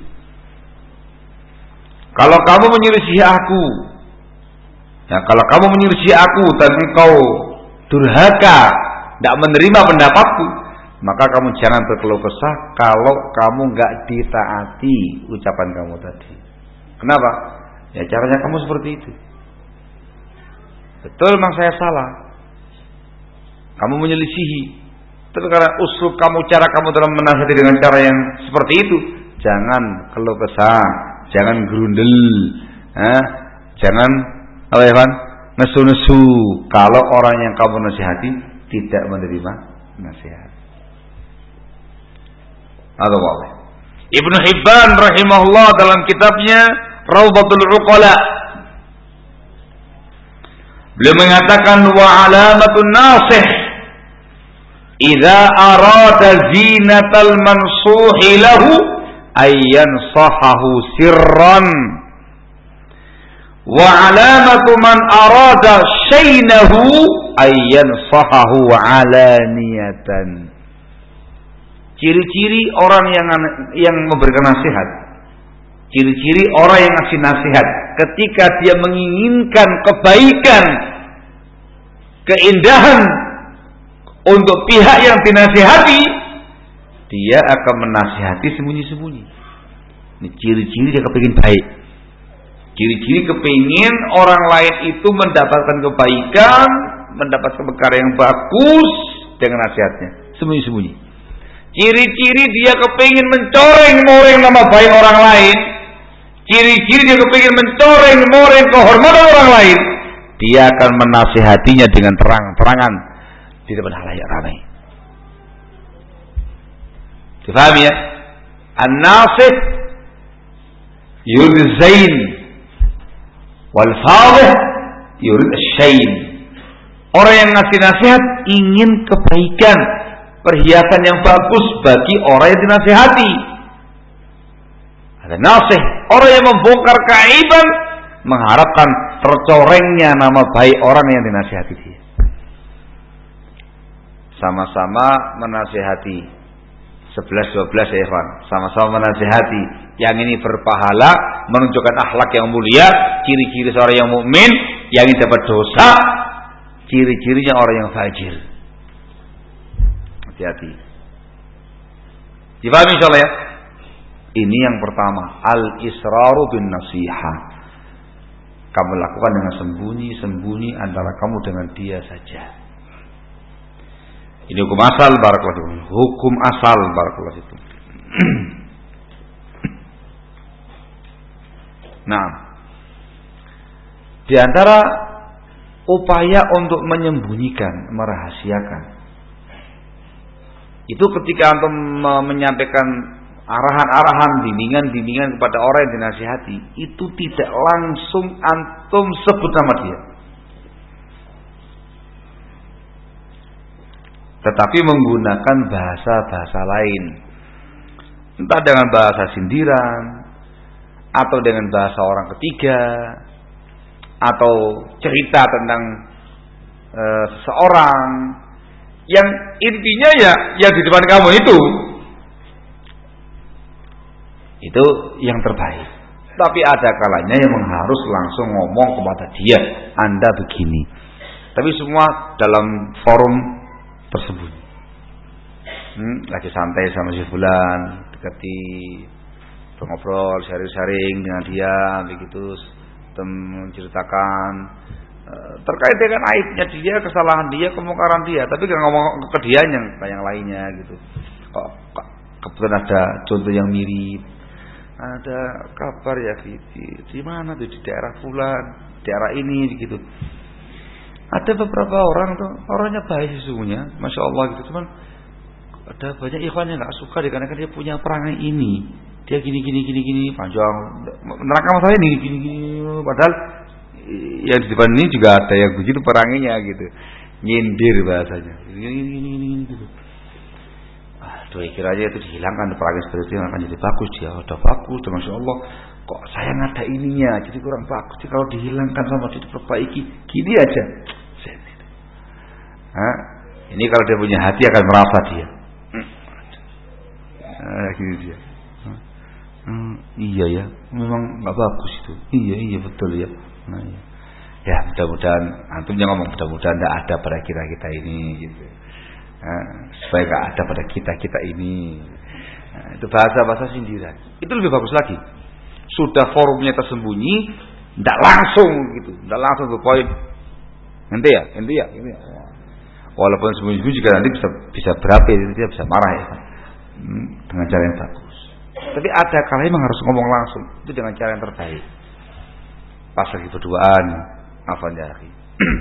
Kalau kamu menyelisihi aku, ya kalau kamu menyelisihi aku dan engkau durhaka, tidak menerima pendapatku, maka kamu jangan berkeluh kesah kalau kamu nggak ditaati ucapan kamu tadi. Kenapa? Ya caranya kamu seperti itu. Betul, memang saya salah. Kamu menyelisihi, tapi karena usul kamu, cara kamu dalam menasihati dengan cara yang seperti itu, jangan keluh kesah, jangan gerundel, eh, jangan apa ya, nesu-nesu kalau orang yang kamu nasihati tidak menerima nasihat. Allah. Ibnu Hibban rahimahullah dalam kitabnya Rawdatul Uqala, beliau mengatakan, wa alamatun nasih idza arada zinatal mansuhi lahu ayyan sahahu sirran, wa alamatu man arada shaynahu ayyan sahahu alaniyatan. Ciri-ciri orang yang yang memberikan nasihat, ciri-ciri orang yang ngasih nasihat ketika dia menginginkan kebaikan, keindahan untuk pihak yang dinasihati, dia akan menasihati sembunyi-sembunyi. Ini ciri-ciri dia kepingin baik. Ciri-ciri kepingin orang lain itu mendapatkan kebaikan, mendapatkan perkara yang bagus dengan nasihatnya, sembunyi-sembunyi. Ciri-ciri dia kepingin mencoreng-moreng nama baik orang lain, ciri-ciri dia kepingin mencoreng-moreng kehormatan orang lain, dia akan menasihatinya dengan terang-terangan di depan halayak ramai. Difahami ya? An-nasih yurid zain wal fadih yurid asyain. Orang yang ngasih nasihat ingin kebaikan, perhiasan yang bagus bagi orang yang dinasihati. Ada nasih, orang yang membongkar keaiban mengharapkan tercorengnya nama baik orang yang dinasihati dia. Sama-sama menasihati, sebelas dua belas ya Ikhwan, sama-sama menasihati. Yang ini berpahala, menunjukkan akhlak yang mulia, ciri-ciri seorang yang mukmin. Yang ini dapat dosa, ciri-cirinya orang yang fajir. Hati-hati. Dipahami insyaallah ya? Ini yang pertama, al-israru bin nasihah. Kamu lakukan dengan sembunyi-sembunyi antara kamu dengan dia saja. Ini hukum asal barakallahu. Hukum asal barakallahu itu. Nah, di antara upaya untuk menyembunyikan, merahasiakan, itu ketika antum menyampaikan arahan-arahan, bimbingan-bimbingan kepada orang yang dinasihati, itu tidak langsung antum sebut nama dia, tetapi menggunakan bahasa-bahasa lain, entah dengan bahasa sindiran atau dengan bahasa orang ketiga, atau cerita tentang e, seseorang yang intinya ya yang di depan kamu itu itu yang terbaik. Tapi ada kalanya yang harus langsung ngomong kepada dia, Anda begini. Tapi semua dalam forum tersebut. Hmm, lagi santai sama si fulan, dekati, ngobrol, sharing-sharing dengan dia, begitu, menceritakan uh, terkait dengan aibnya dia, kesalahan dia, kemungkaran dia. Tapi kan ngomong ke dia yang yang lainnya gitu. Kok, kok kebetulan ada contoh yang mirip. Ada kabar ya di, di, di mana tuh di daerah fulan, daerah ini begitu. Ada beberapa orang tuh orangnya baik sesungguhnya, masya Allah gitu. Cuman ada banyak ikhwan yang nggak suka dikarenakan dia punya perangai ini. Dia gini gini gini gini panjang neraka masalahnya ini gini gini. Padahal yang di depan ini juga ada yang begitu perangainya gitu, nyindir bahasanya. Gini gini gini gini gitu. Aduh, kira aja itu dihilangkan perangai seperti itu akan jadi bagus dia. Udah bagus, udah masya Allah. Kok sayang ada ininya, jadi kurang bagus. Jadi kalau dihilangkan sama diperbaiki, gini aja. Hah? Ini kalau dia punya hati akan merasa dia. Nah, gini dia. Hmm, iya ya, memang nggak bagus itu. Iya iya betul ya. Nah, ya. Ya mudah-mudahan antum yang ngomong mudah-mudahan tidak ada pada kita kita ini gitu. Nah, supaya nggak ada pada kita kita ini. Nah, itu bahasa-bahasa sindiran. Itu lebih bagus lagi. Sudah forumnya tersembunyi, tidak langsung gitu, tidak langsung ke poin. Nanti ya, nanti ya, ini. Walaupun sembunyi-sembunyi juga nanti bisa bisa berapa, dia bisa marah ya, hmm, dengan cara yang bagus. Tapi ada kalanya memang harus ngomong langsung, itu dengan cara yang terbaik. Pas lagi berduaan, afwan ya akhi.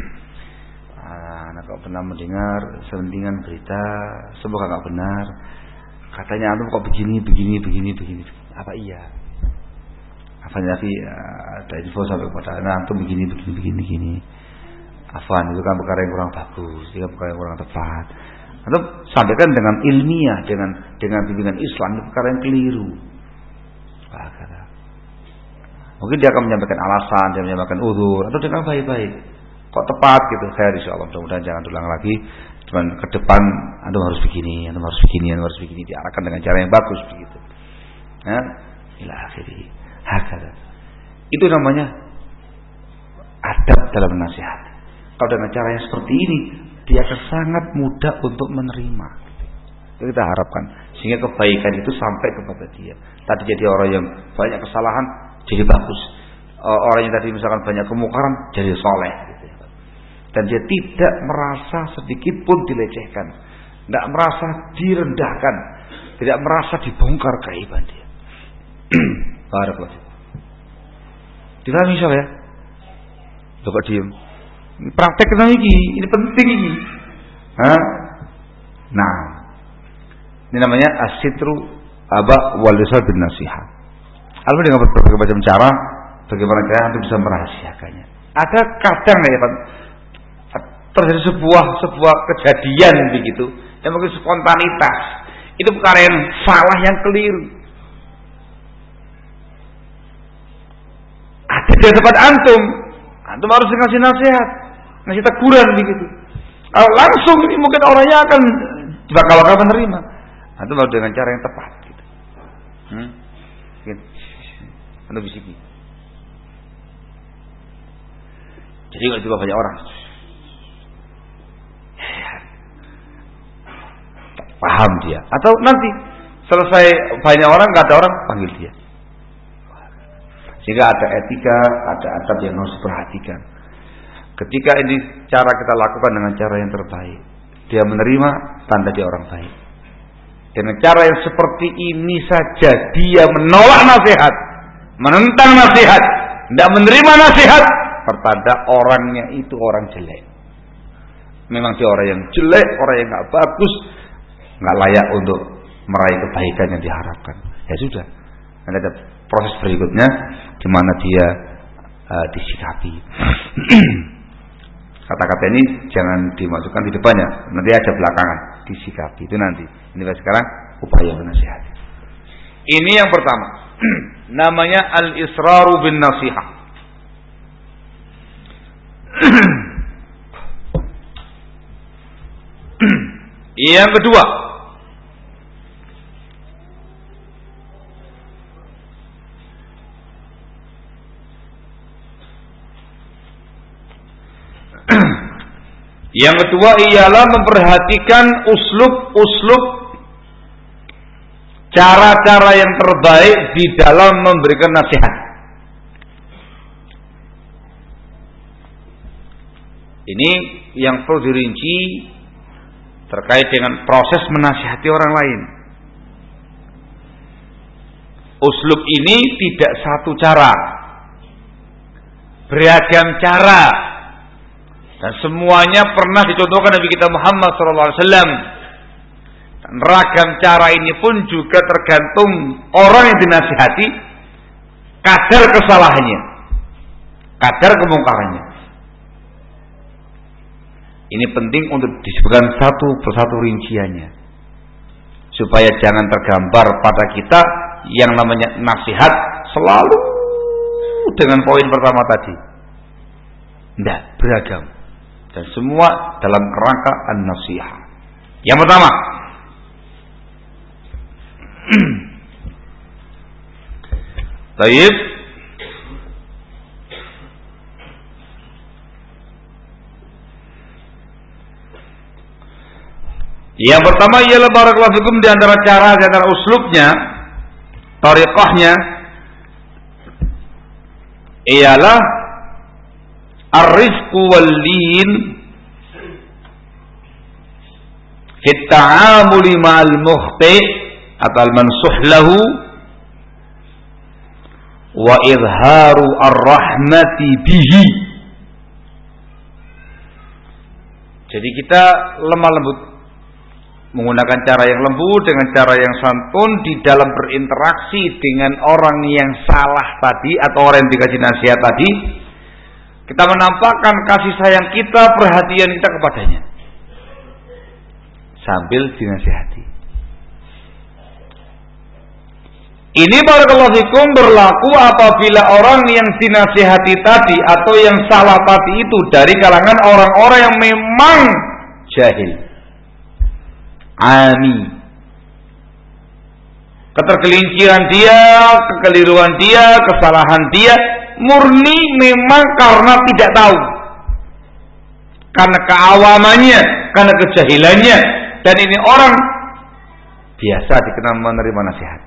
Anak kau pernah mendengar selentingan berita, semoga enggak benar. Katanya antum kok begini, begini, begini, begini. Apa iya? Afwan ya akhi, ada info sampai kepada anak antum begini, begini, begini, begini. Afwan, itu kan perkara yang kurang bagus, itu kan perkara yang kurang tepat. Atau sampaikan dengan ilmiah, dengan dengan bimbingan Islam, itu perkara yang keliru. Kata. Mungkin dia akan menyampaikan alasan, dia menyampaikan uzur, atau dengan baik-baik. Kok tepat gitu, khair insyaallah. Mudah-mudahan jangan ulang lagi. Cuman ke depan, antum harus begini, antum harus begini, antum harus begini, diarahkan dengan cara yang bagus begitu. Nah, ila akhiri. Hakada. Itu namanya adab dalam nasihat. Kalau dengan cara yang seperti ini, dia akan sangat mudah untuk menerima. Itu kita harapkan, sehingga kebaikan itu sampai kepada dia. Tadi jadi orang yang banyak kesalahan, jadi bagus. Orang yang tadi misalkan banyak kemungkaran, jadi soleh. Gitu. Dan dia tidak merasa sedikit pun dilecehkan, tidak merasa direndahkan, tidak merasa dibongkar keaiban dia. Barakallahu. Dipahami insyaallah ya? Coba diem. Praktek ini, ini penting ini. Hah? Nah, ini namanya asitru aba walisal bin nasihat. Alhamdulillah dengan berbagai macam cara, bagaimana cara untuk bisa merahasiakannya. Ada kadang ya Pak, terjadi sebuah sebuah kejadian begitu, yang mungkin spontanitas. Itu perkara yang salah, yang keliru. Ada di depan antum, antum harus dikasih nasihat, ngasih teguran begitu. Kalau langsung ini mungkin orangnya akan bakal bakal menerima. Antum harus dengan cara yang tepat. Gitu. Hmm? Gitu. Antum bisiki. Jadi kalau juga banyak orang paham dia, atau nanti selesai banyak orang nggak ada orang panggil dia. Sehingga ada etika, ada adab yang harus diperhatikan. Ketika ini cara kita lakukan dengan cara yang terbaik, dia menerima, tanda dia orang baik. Dengan cara yang seperti ini saja dia menolak nasihat, menentang nasihat, tidak menerima nasihat, pertanda orangnya itu orang jelek. Memang dia orang yang jelek, orang yang nggak bagus, nggak layak untuk meraih kebaikan yang diharapkan. Ya sudah, nanti ada proses berikutnya di mana dia uh, disikapi. Kata-kata ini jangan dimasukkan di depannya, nanti aja belakangan, disikapi itu nanti. Ini sekarang upaya menasihati. Ini yang pertama. namanya al-israru bin nasihah. Yang kedua, yang kedua ialah memperhatikan uslub-uslub, cara-cara yang terbaik di dalam memberikan nasihat. Ini yang perlu dirinci terkait dengan proses menasihati orang lain. Uslub ini tidak satu cara, beragam cara, dan semuanya pernah dicontohkan Nabi kita Muhammad shallallahu alaihi wasallam. Dan ragam cara ini pun juga tergantung orang yang dinasihati, kadar kesalahannya, kadar kemungkarannya. Ini penting untuk disebutkan satu persatu rinciannya, supaya jangan tergambar pada kita yang namanya nasihat selalu dengan poin pertama tadi. Tidak, beragam, dan semua dalam kerangka an-nasihah. Yang pertama, Taib, yang pertama ialah barakallahu fikum, di antara cara, di antara uslubnya, tariqahnya, ialah ar-rifqu wal-lin fi at-ta'amuli ma'al mukhti atau al-mansuh lahu wa izharu ar-rahmati bihi. Jadi kita lemah lembut, menggunakan cara yang lembut dengan cara yang santun di dalam berinteraksi dengan orang yang salah tadi atau orang yang dikasih nasihat tadi. Kita menampakkan kasih sayang kita, perhatian kita kepadanya sambil dinasihati. Ini barakallahu fikum berlaku apabila orang yang dinasihati tadi atau yang salah tadi itu dari kalangan orang-orang yang memang jahil, ami, ketergelinciran dia, kekeliruan dia, kesalahan dia murni memang karena tidak tahu, karena keawamannya, karena kejahilannya, dan ini orang biasa dikenal menerima nasihat.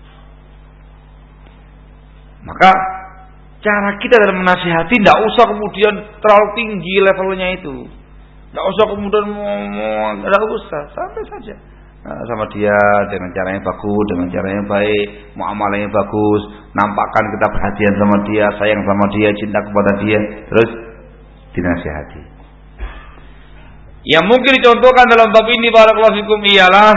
Maka cara kita dalam menasihati tidak usah kemudian terlalu tinggi levelnya itu. Tidak usah kemudian ngomong, tidak usah, santai saja. Nah, sama dia dengan caranya bagus, dengan caranya baik, muamalahnya bagus, nampakkan kita perhatian sama dia, sayang sama dia, cinta kepada dia, terus dinasihati. Yang mungkin dicontohkan dalam bab ini barakallahu fikum ialah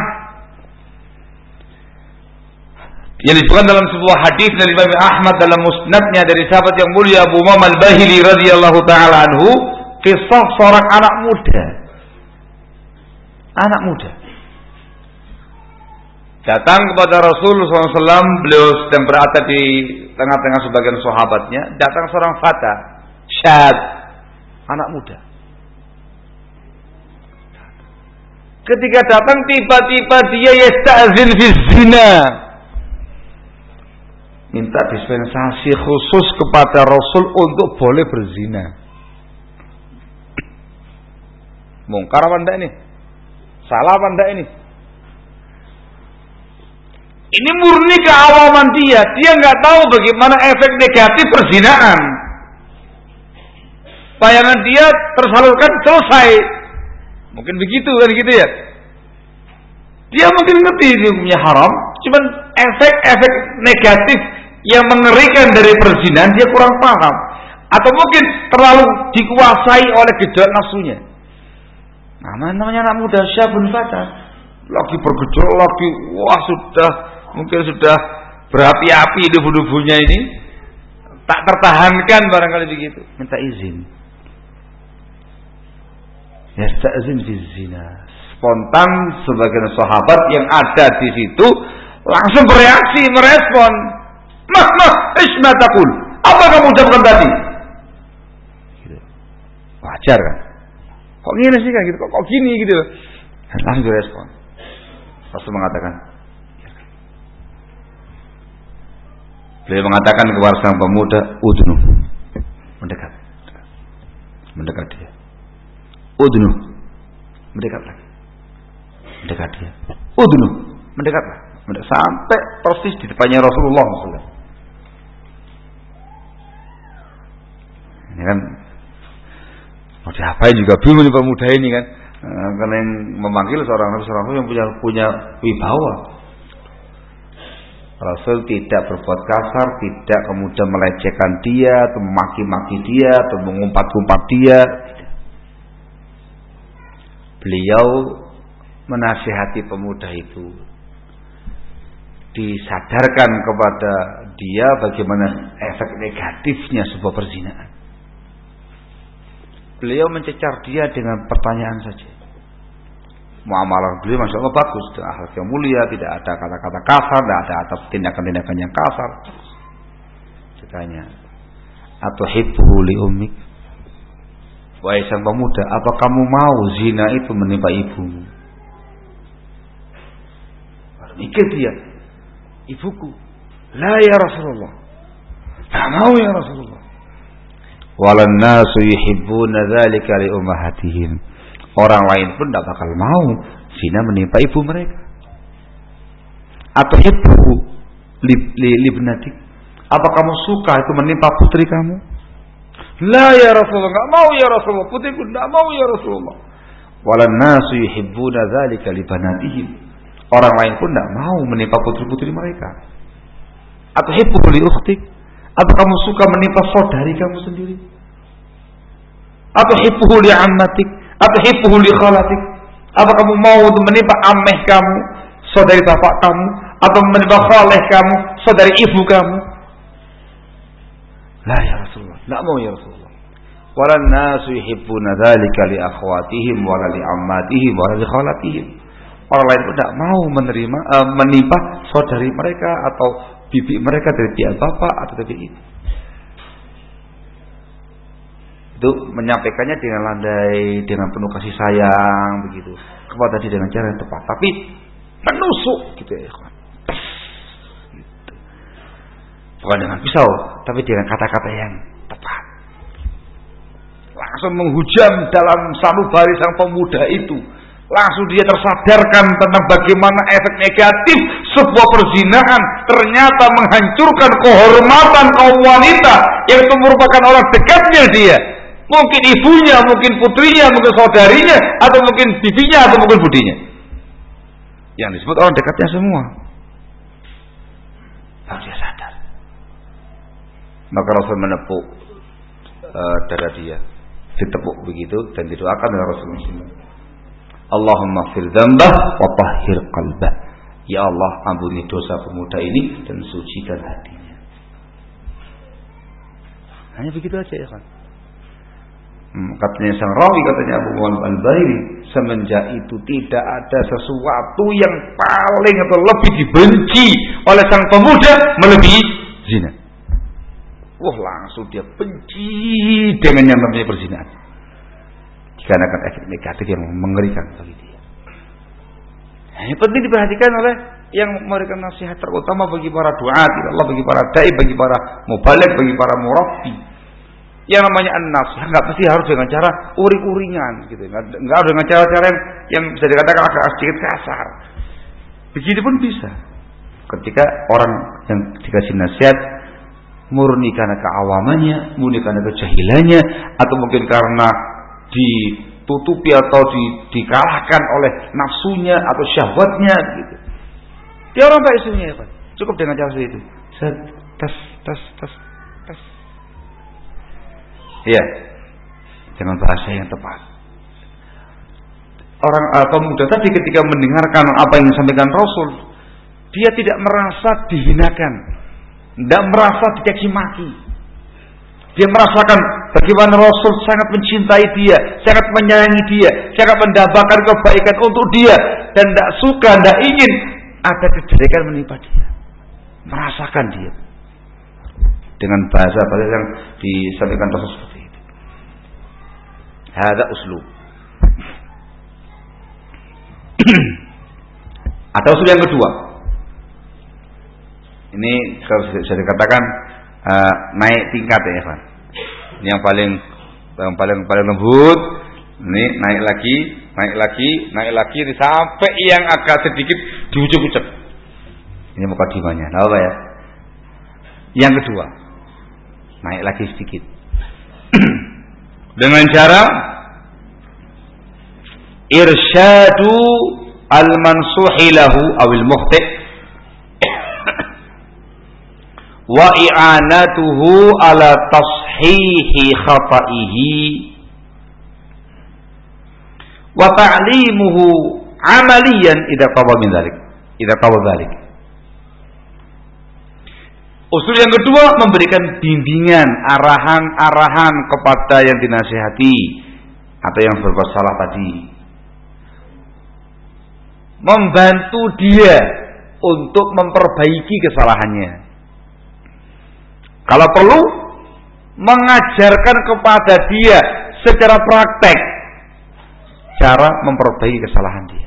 yang disebutkan dalam sebuah hadis dari Imam Ahmad dalam musnadnya dari sahabat yang mulia Abu Umamah Al-Bahili radhiyallahu taala anhu, kisah seorang anak muda. Anak muda datang kepada Rasulullah shallallahu alaihi wasallam. Beliau sedang berada di tengah-tengah sebagian sahabatnya. Datang seorang fata, syab, anak muda. Ketika datang tiba-tiba dia yasta'zin fi zina, minta dispensasi khusus kepada Rasul untuk boleh berzina. Mungkar apa enggak ini? Salah apa enggak ini? Ini murni keawaman dia. Dia nggak tahu bagaimana efek negatif perzinaan. Bayangan dia tersalurkan, selesai. Mungkin begitu kan gitu ya. Dia mungkin ngerti ini hukumnya haram, cuman efek-efek negatif yang mengerikan dari perzinahan dia kurang paham, atau mungkin terlalu dikuasai oleh gejolak nafsunya. Nah, namanya anak muda, syabun fata, lagi bergejolak, lagi wah sudah mungkin sudah berapi-api debu-debunya ini, tak tertahankan barangkali begitu, minta izin. Yasta'zin fi zina. Spontan sebagian sahabat yang ada di situ langsung bereaksi, merespon. Mah, mah, isma taqul. Apa kamu ucapkan tadi? Gitu. Wajar kan? Kok gini sih kan gitu? Kok, kok gini gitu? Langsung direspon. Rasul mengatakan, beliau mengatakan kepada sang pemuda, udnu, mendekat, mendekat dia, udnu, mendekat lagi, mendekat dia, udnu, mendekat lah, mendekat sampai persis di depannya Rasulullah shallallahu alaihi wasallam. Ini kan, mau diapain juga bingung nih pemuda ini kan, karena yang memanggil seorang seorang yang punya punya wibawa. Rasul tidak berbuat kasar, tidak kemudian melecehkan dia, atau memaki-maki dia, atau mengumpat-umpat dia. Beliau menasihati pemuda itu, disadarkan kepada dia bagaimana efek negatifnya sebuah perzinahan. Beliau mencecar dia dengan pertanyaan saja. Muamalah beliau masya Allah bagus, akhlak yang mulia, tidak ada kata-kata kasar, tidak ada atas tindakan-tindakan yang kasar. Ditanya, atau hibbuhu li ummik, wahai sang pemuda, apa kamu mau zina itu menimpa ibumu? Mikir dia, ibuku, la ya Rasulullah, tak mau ya Rasulullah. Walan nasu yuhibbuna dzalika li ummahatihim. Orang lain pun tidak bakal mau zina menimpa ibu mereka. Atau ibu libnatik, apa kamu suka itu menimpa putri kamu? La ya Rasulullah, enggak mau ya Rasulullah, putriku enggak mau ya Rasulullah. Walan nasu yuhibbuna dzalika li banatihim. Orang lain pun tidak mau menimpa putri-putri mereka. Atau ibu li ukhtik, apa kamu suka menimpa saudari kamu sendiri? Atau ibu li ammatik, atau hibbuhu li khalatik, apa kamu mau untuk menimpa ameh kamu, saudari bapak kamu, atau menimpa khaleh kamu, saudari ibu kamu? La ya Rasulullah, tidak mau ya Rasulullah. Walan nasu yuhibbuna dzalika li akhwatihim wala li ammatihim wala li khalatihim. Orang lain pun tidak mau menerima uh, menimpa saudari mereka atau bibi mereka dari pihak bapak atau dari ibu. Itu menyampaikannya dengan landai, dengan penuh kasih sayang begitu kepada dia dengan cara yang tepat, tapi menusuk gitu ya, gitu. Bukan dengan pisau, tapi dengan kata-kata yang tepat, langsung menghujam dalam sanubari sang pemuda itu. Langsung dia tersadarkan tentang bagaimana efek negatif sebuah perzinahan ternyata menghancurkan kehormatan kaum wanita yang itu merupakan orang dekatnya dia. Mungkin ibunya, mungkin putrinya, mungkin saudarinya, atau mungkin bibinya, atau mungkin budinya. Yang disebut orang dekatnya semua. Baru dia sadar. Maka Rasul menepuk uh, dada dia, ditepuk begitu dan didoakan oleh Rasulullah. Allahumma fir dzambah wa tahhir qalbah. Ya Allah, ampuni dosa pemuda ini dan sucikan hatinya. Hanya begitu aja ya kan. Hmm, katanya sang rawi, katanya Abu Muhammad Al-Bahili, semenjak itu tidak ada sesuatu yang paling atau lebih dibenci oleh sang pemuda melebihi zina. Wah, langsung dia benci dengan yang namanya perzinahan, dikarenakan efek negatif yang mengerikan bagi dia. Ini penting diperhatikan oleh yang memberikan nasihat, terutama bagi para duat Allah, bagi para dai, bagi para mubaligh, bagi para murabbi. Yang namanya an-nasihat nggak pasti harus dengan cara uring-uringan gitu, nggak harus dengan cara-cara yang, yang bisa dikatakan agak sedikit kasar. Begitu pun bisa ketika orang yang dikasih nasihat murni karena keawamannya, murni karena kejahilannya, atau mungkin karena ditutupi atau di, dikalahkan oleh nafsunya atau syahwatnya gitu. Dia orang baik sebenarnya ya Pak. Cukup dengan cara seperti itu. Set, tes, tes, tes. Ya, dengan bahasa yang tepat. Orang uh, pemuda tadi ketika mendengarkan apa yang disampaikan Rasul, dia tidak merasa dihinakan, tidak merasa dicaci maki. Dia merasakan bagaimana Rasul sangat mencintai dia, sangat menyayangi dia, sangat mendambakan kebaikan untuk dia, dan tidak suka, tidak ingin ada kejelekan menimpa dia. Merasakan dia dengan bahasa-bahasa yang disampaikan Rasul seperti itu. Hada uslub. Ada usul yang kedua. Ini kalau bisa dikatakan uh, naik tingkat ya kan. Yang paling yang paling paling lembut, ini naik lagi, naik lagi, naik lagi sampai yang agak sedikit diucek-ucek. Ini mukadimahnya. Nah, apa ya? Yang kedua, naik lagi sedikit. Dengan cara irsyadu al-mansuhi lahu awil mukhti' wa i'anatuhu ala tashihi khata'ihi wa ta'limuhu amaliyan idza qaba min dzalik idza qaba dzalik. Usul yang kedua, memberikan bimbingan, arahan-arahan kepada yang dinasihati atau yang berbuat salah tadi. Membantu dia untuk memperbaiki kesalahannya. Kalau perlu, mengajarkan kepada dia secara praktek cara memperbaiki kesalahan dia.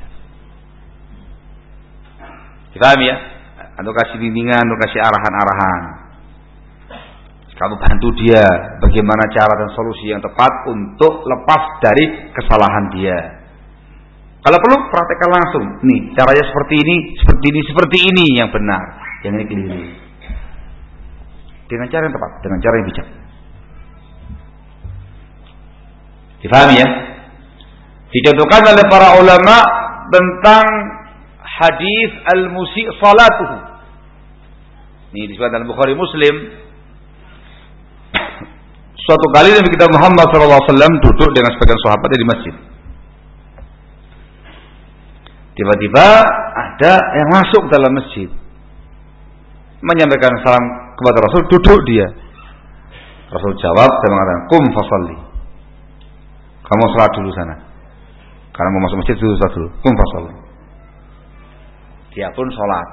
Dipahami ya? Atau kasih bimbingan, atau kasih arahan-arahan. Kamu bantu dia bagaimana cara dan solusi yang tepat untuk lepas dari kesalahan dia. Kalau perlu praktekkan langsung. Nih, caranya seperti ini, seperti ini, seperti ini yang benar, yang ini keliru. Dengan cara yang tepat, dengan cara yang bijak. Difahami ya? Dicontohkan oleh para ulama tentang hadis al-musi' salatuhu. Ini disebutkan dalam Bukhari Muslim. Suatu kali Nabi kita Muhammad shallallahu alaihi wasallam duduk dengan sebagian sahabat di masjid. Tiba-tiba ada yang masuk dalam masjid, menyampaikan salam kepada Rasul, duduk dia. Rasul jawab dan mengatakan, "Qum fasalli." Kamu salat dulu sana. Karena mau masuk masjid dulu, salat dulu. Qum fasalli. Dia pun sholat.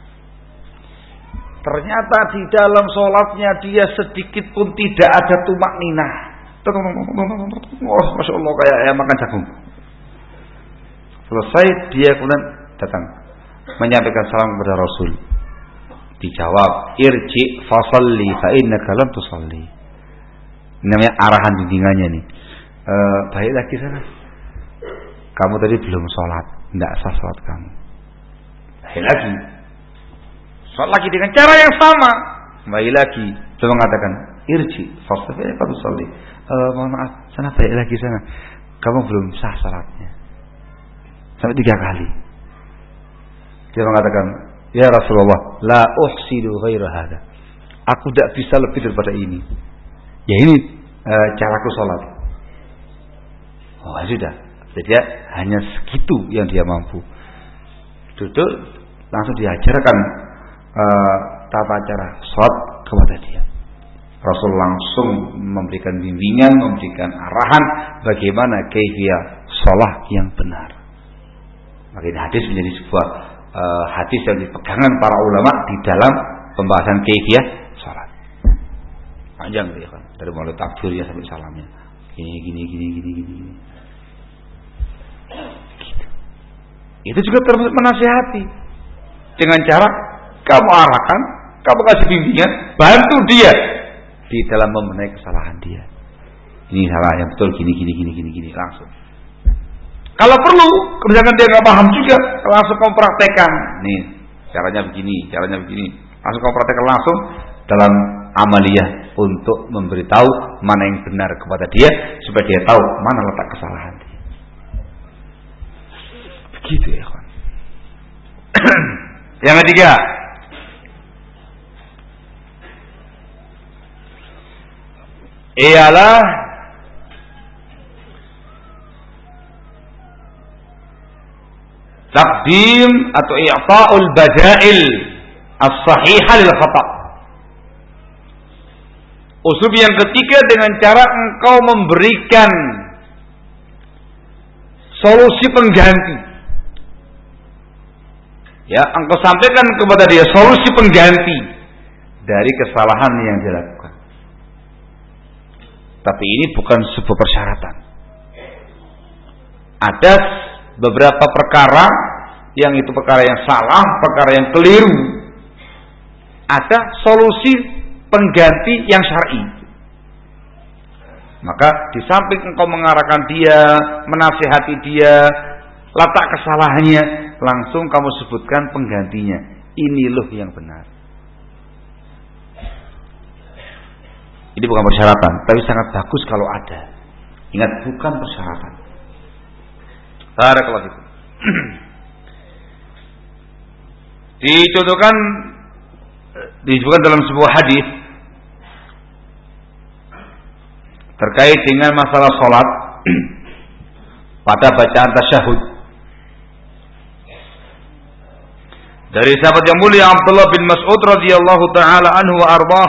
Ternyata di dalam sholatnya dia sedikit pun tidak ada tumak ninah. Oh, Masya Allah, kayak ayam makan jagung. Selesai dia kemudian datang menyampaikan salam kepada Rasul. Dijawab, irji fasalli fa innaka lam tusalli. Namanya arahan bimbingannya nih. E, baik lagi sana. Kamu tadi belum sholat, tidak sah sholat kamu. Baik lagi, sholat lagi dengan cara yang sama. Baik lagi, coba mengatakan irji fasalli fa innaka lam tusalli. E, mohon maaf, sana baik lagi sana. Kamu belum sah sholatnya. Sampai tiga kali. Dia mengatakan, ya Rasulullah, la uhsidu ghaira hada. Aku tidak bisa lebih daripada ini. Ya ini e, caraku sholat. Oh sudah. Jadi dia hanya segitu yang dia mampu. Duduk, langsung diajarkan e, tata cara sholat kepada dia. Rasul langsung memberikan bimbingan, memberikan arahan bagaimana kaifiyah sholat yang benar. Maka ini hadis menjadi sebuah uh, hadis yang dipegangan para ulama di dalam pembahasan kaifiyah salat. Panjang ya kan, dari mulai takbirnya sampai salamnya. Gini gini gini gini gini. Gitu. Itu juga termasuk menasihati dengan cara kamu arahkan, kamu kasih bimbingan, bantu dia di dalam membenahi kesalahan dia. Ini salah yang betul gini gini gini gini gini langsung. Kalau perlu, kemudian dia nggak paham juga, langsung kamu praktekkan. Nih, caranya begini, caranya begini. Langsung kamu praktekkan langsung dalam amaliyah untuk memberitahu mana yang benar kepada dia supaya dia tahu mana letak kesalahan dia. Begitu ya, kawan. Yang ketiga, ialah taqdim atau i'ta'ul badail as-sahihah lil khata'. Usul yang ketiga dengan cara engkau memberikan solusi pengganti. Ya, engkau sampaikan kepada dia solusi pengganti dari kesalahan yang dilakukan. Tapi ini bukan sebuah persyaratan. Ada beberapa perkara yang itu perkara yang salah, perkara yang keliru. Ada solusi pengganti yang syar'i. Maka di samping engkau mengarahkan dia, menasihati dia, letak kesalahannya, langsung kamu sebutkan penggantinya. Ini loh yang benar. Ini bukan persyaratan, tapi sangat bagus kalau ada. Ingat, bukan persyaratan. Barakallahu fikum. Dicontohkan, disebutkan dalam sebuah hadis terkait dengan masalah sholat pada bacaan tasyahud. Dari sahabat yang mulia Abdullah bin Mas'ud radhiyallahu taala anhu wa ardhah,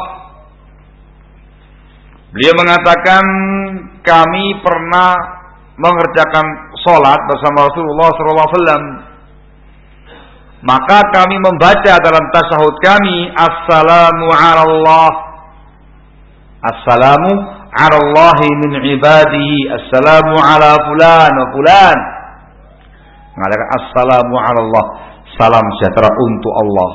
beliau mengatakan, kami pernah mengerjakan sholat bersama Rasulullah sallallahu alaihi wasallam. Maka kami membaca dalam tasyahud kami, Assalamu ala Allah, Assalamu ala Allahi min ibadihi, Assalamu ala fulan wa fulan. Mengatakan Assalamu ala Allah, salam sejahtera untuk Allah.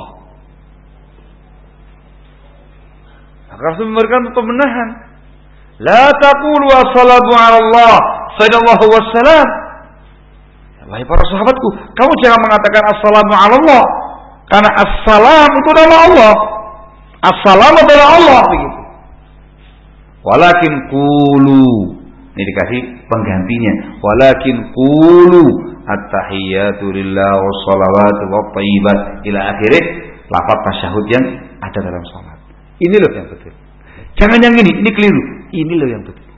Maka Rasul memberikan pembenahan, La taqulu assalamu ala Allah, sallallahu wassalam. Wahai para sahabatku, kamu jangan mengatakan assalamu ala Allah, karena assalam itu adalah Allah, assalam adalah Allah, begitu. Walakin qulu, ini dikasih penggantinya, walakin qulu at-tahiyyatu lillah wassalawatu wattayyibat ila akhirih, lafaz tasyahud yang ada dalam salat. Ini loh yang betul. Jangan yang ini, ini keliru. Ini loh yang betul.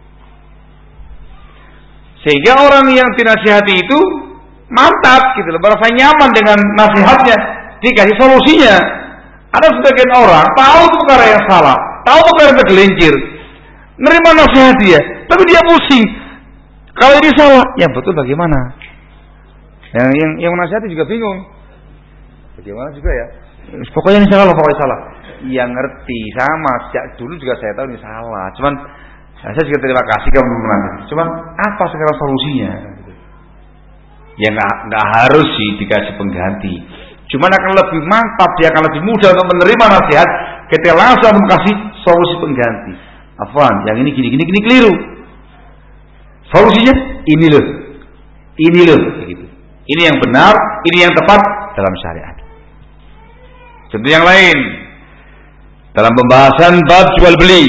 Sehingga orang yang dinasihati itu mantap gitu loh, merasa nyaman dengan nasihatnya, dikasih solusinya. Ada sebagian orang tahu itu perkara yang salah, tahu perkara yang tergelincir, nerima nasihat dia, tapi dia pusing. Kalau ini salah, yang betul bagaimana? Yang yang, yang menasihati juga bingung. Bagaimana juga ya? Pokoknya ini salah, pokoknya salah. Yang ngerti sama sejak dulu juga saya tahu ini salah. Cuman saya juga terima kasih kamu menasihati. Cuman apa sekarang solusinya? Ya nggak nggak harus sih dikasih pengganti. Cuman akan lebih mantap, dia akan lebih mudah untuk menerima nasihat ketika langsung kasih solusi pengganti. Afwan, yang ini gini gini gini keliru. Solusinya ini loh, ini loh, begitu. Ini yang benar, ini yang tepat dalam syariat. Contoh yang lain dalam pembahasan bab jual beli.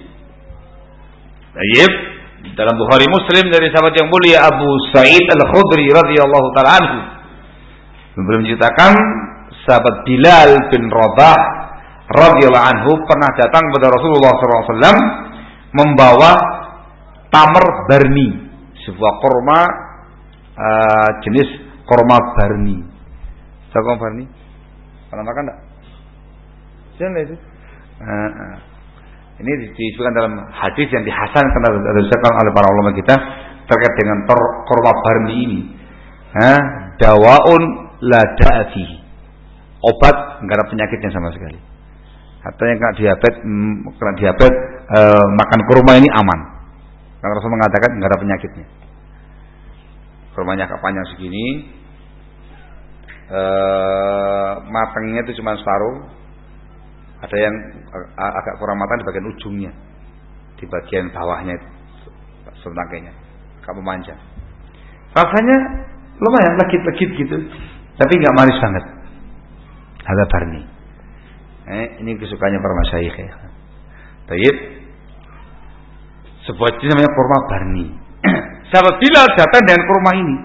Baik. Dalam Bukhari Muslim dari sahabat yang mulia Abu Sa'id Al-Khudri radhiyallahu ta'ala anhu, beliau menceritakan sahabat Bilal bin Rabah radhiyallahu anhu pernah datang kepada Rasulullah sallallahu alaihi wasallam membawa tamar barni, sebuah kurma uh, jenis kurma barni. Tahu kurma barni? Pernah makan enggak? Jangan itu. Uh, uh. Ini disebutkan dalam hadis yang dihasankan oleh para ulama kita terkait dengan kurma barni ini. Ha, dawaun la da'ati. Obat enggak ada penyakitnya sama sekali. Atau yang kena diabetes, kena diabetes e, makan kurma ini aman. Karena Rasul mengatakan enggak ada penyakitnya. Kurmanya agak panjang segini. E, matangnya itu cuma separuh. Ada yang agak kurang matang di bagian ujungnya, di bagian bawahnya itu setangkainya, agak memanjang. Rasanya lumayan legit-legit gitu, tapi nggak manis banget. Ada barni. Eh, ini kesukaannya para masyayikh ya. Baik. Sebuah jenis namanya kurma barni. Sahabat Bilal datang dengan kurma ini.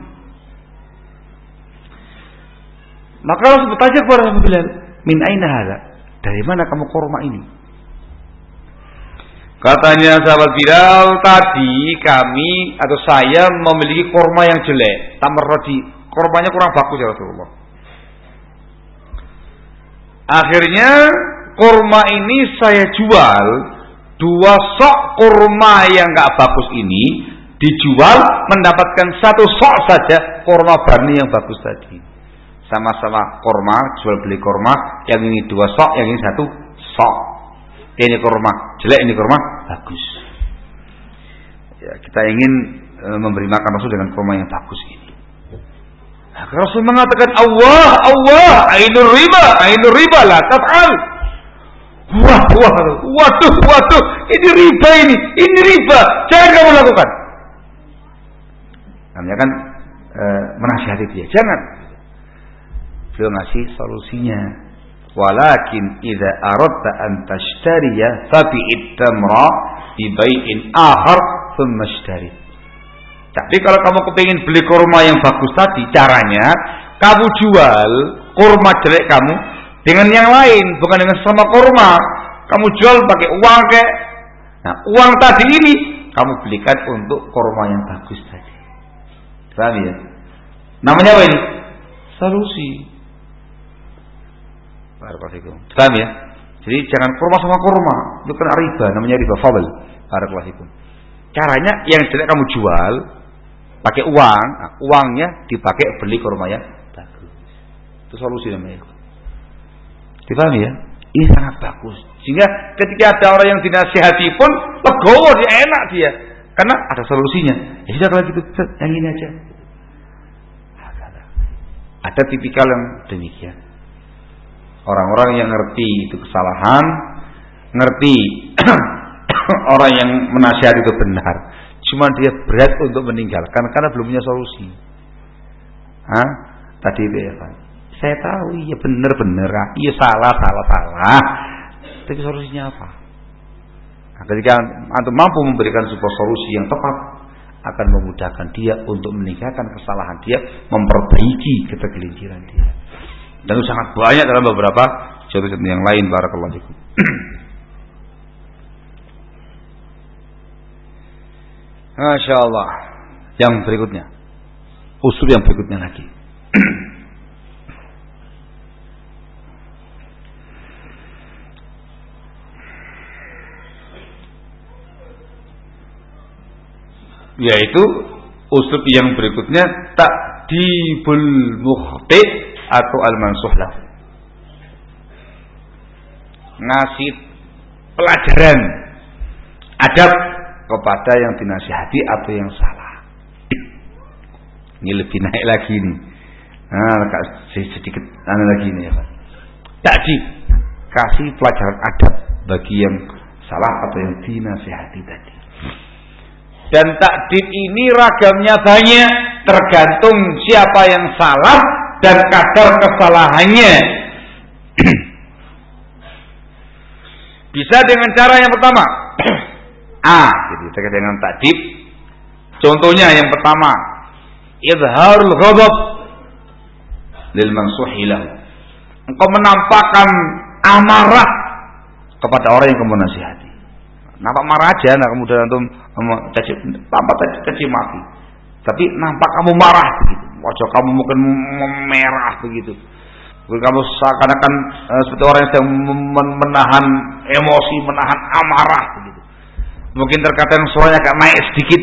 Maka Rasul bertanya kepada sahabat Bilal, "Min aina hadza?" Dari mana kamu kurma ini? Katanya sahabat Bilal, tadi kami atau saya memiliki kurma yang jelek, tamar rodi, kurmanya kurang bagus ya Rasulullah. Akhirnya kurma ini saya jual, dua sok kurma yang nggak bagus ini dijual, mendapatkan satu sok saja kurma barni yang bagus tadi. Sama-sama kurma, jual beli kurma, yang ini dua sok, yang ini satu sok. ini kurma jelek, ini kurma bagus. Ya, kita ingin e, memberi makan Rasul dengan kurma yang bagus ini. Nah, Rasul mengatakan Allah, Allah, ainur riba, ainur riba la taf'al. Wah, wah, waduh, waduh, ini riba ini, ini riba, jangan kamu lakukan. Namanya kan e, menasihati dia, jangan. Beliau ngasih solusinya. Walakin idza aradta an tashtariya fabi'id tamra bi bai'in akhar thumma ishtari. Tapi kalau kamu kepingin beli kurma yang bagus tadi, caranya kamu jual kurma jelek kamu dengan yang lain, bukan dengan sama kurma. Kamu jual pakai uang kayak. Nah, uang tadi ini kamu belikan untuk kurma yang bagus tadi. Paham ya? Namanya apa ini? Solusi. Barakallahu. Paham ya? Jadi jangan kurma sama kurma, itu kan riba, namanya riba fadl. Barakallahu. Caranya yang jelek kamu jual pakai uang, nah, uangnya dipakai beli kurma yang bagus. Itu solusi namanya. Dipahami ya? Ini sangat bagus. Sehingga ketika ada orang yang dinasihati pun legowo, dia enak dia, karena ada solusinya. Ya sudah kalau gitu, yang ini aja. Ada tipikal yang demikian. Orang-orang yang ngerti itu kesalahan, ngerti orang yang menasihati itu benar, cuma dia berat untuk meninggalkan karena belum punya solusi. Hah? Tadi itu ya Pak, saya tahu iya benar-benar, iya salah salah salah, tapi solusinya apa? Nah, ketika antum mampu memberikan sebuah solusi yang tepat, akan memudahkan dia untuk meninggalkan kesalahan dia, memperbaiki ketergelinciran dia. Dan itu sangat banyak dalam beberapa contoh-contoh yang lain. Barakallahu fikum. Masya Allah. Yang berikutnya, usul yang berikutnya lagi. Yaitu usul yang berikutnya, ta'dibul mukhti' atau al-mansuh lah. Ngasih pelajaran adab kepada yang dinasihati atau yang salah. Ini lebih naik lagi nih. Nah, sedikit aneh lagi nih ya Pak. Ta'dib, kasih pelajaran adab bagi yang salah atau yang dinasihati tadi. Dan ta'dib ini ragamnya banyak, tergantung siapa yang salah dan kadar kesalahannya. Bisa dengan cara yang pertama. A, jadi terkait dengan ta'dib. Contohnya yang pertama, izharul ghadab lil mansuhi lahu. Engkau menampakkan amarah kepada orang yang kamu nasihati. Nampak marah aja, nah kemudian antum caci, tampak caci maki. Tapi nampak kamu marah begitu. Wajah kamu mungkin merah begitu. Mungkin kamu seakan-akan uh, seperti orang yang sedang menahan emosi, menahan amarah begitu. Mungkin terkadang suaranya agak naik sedikit.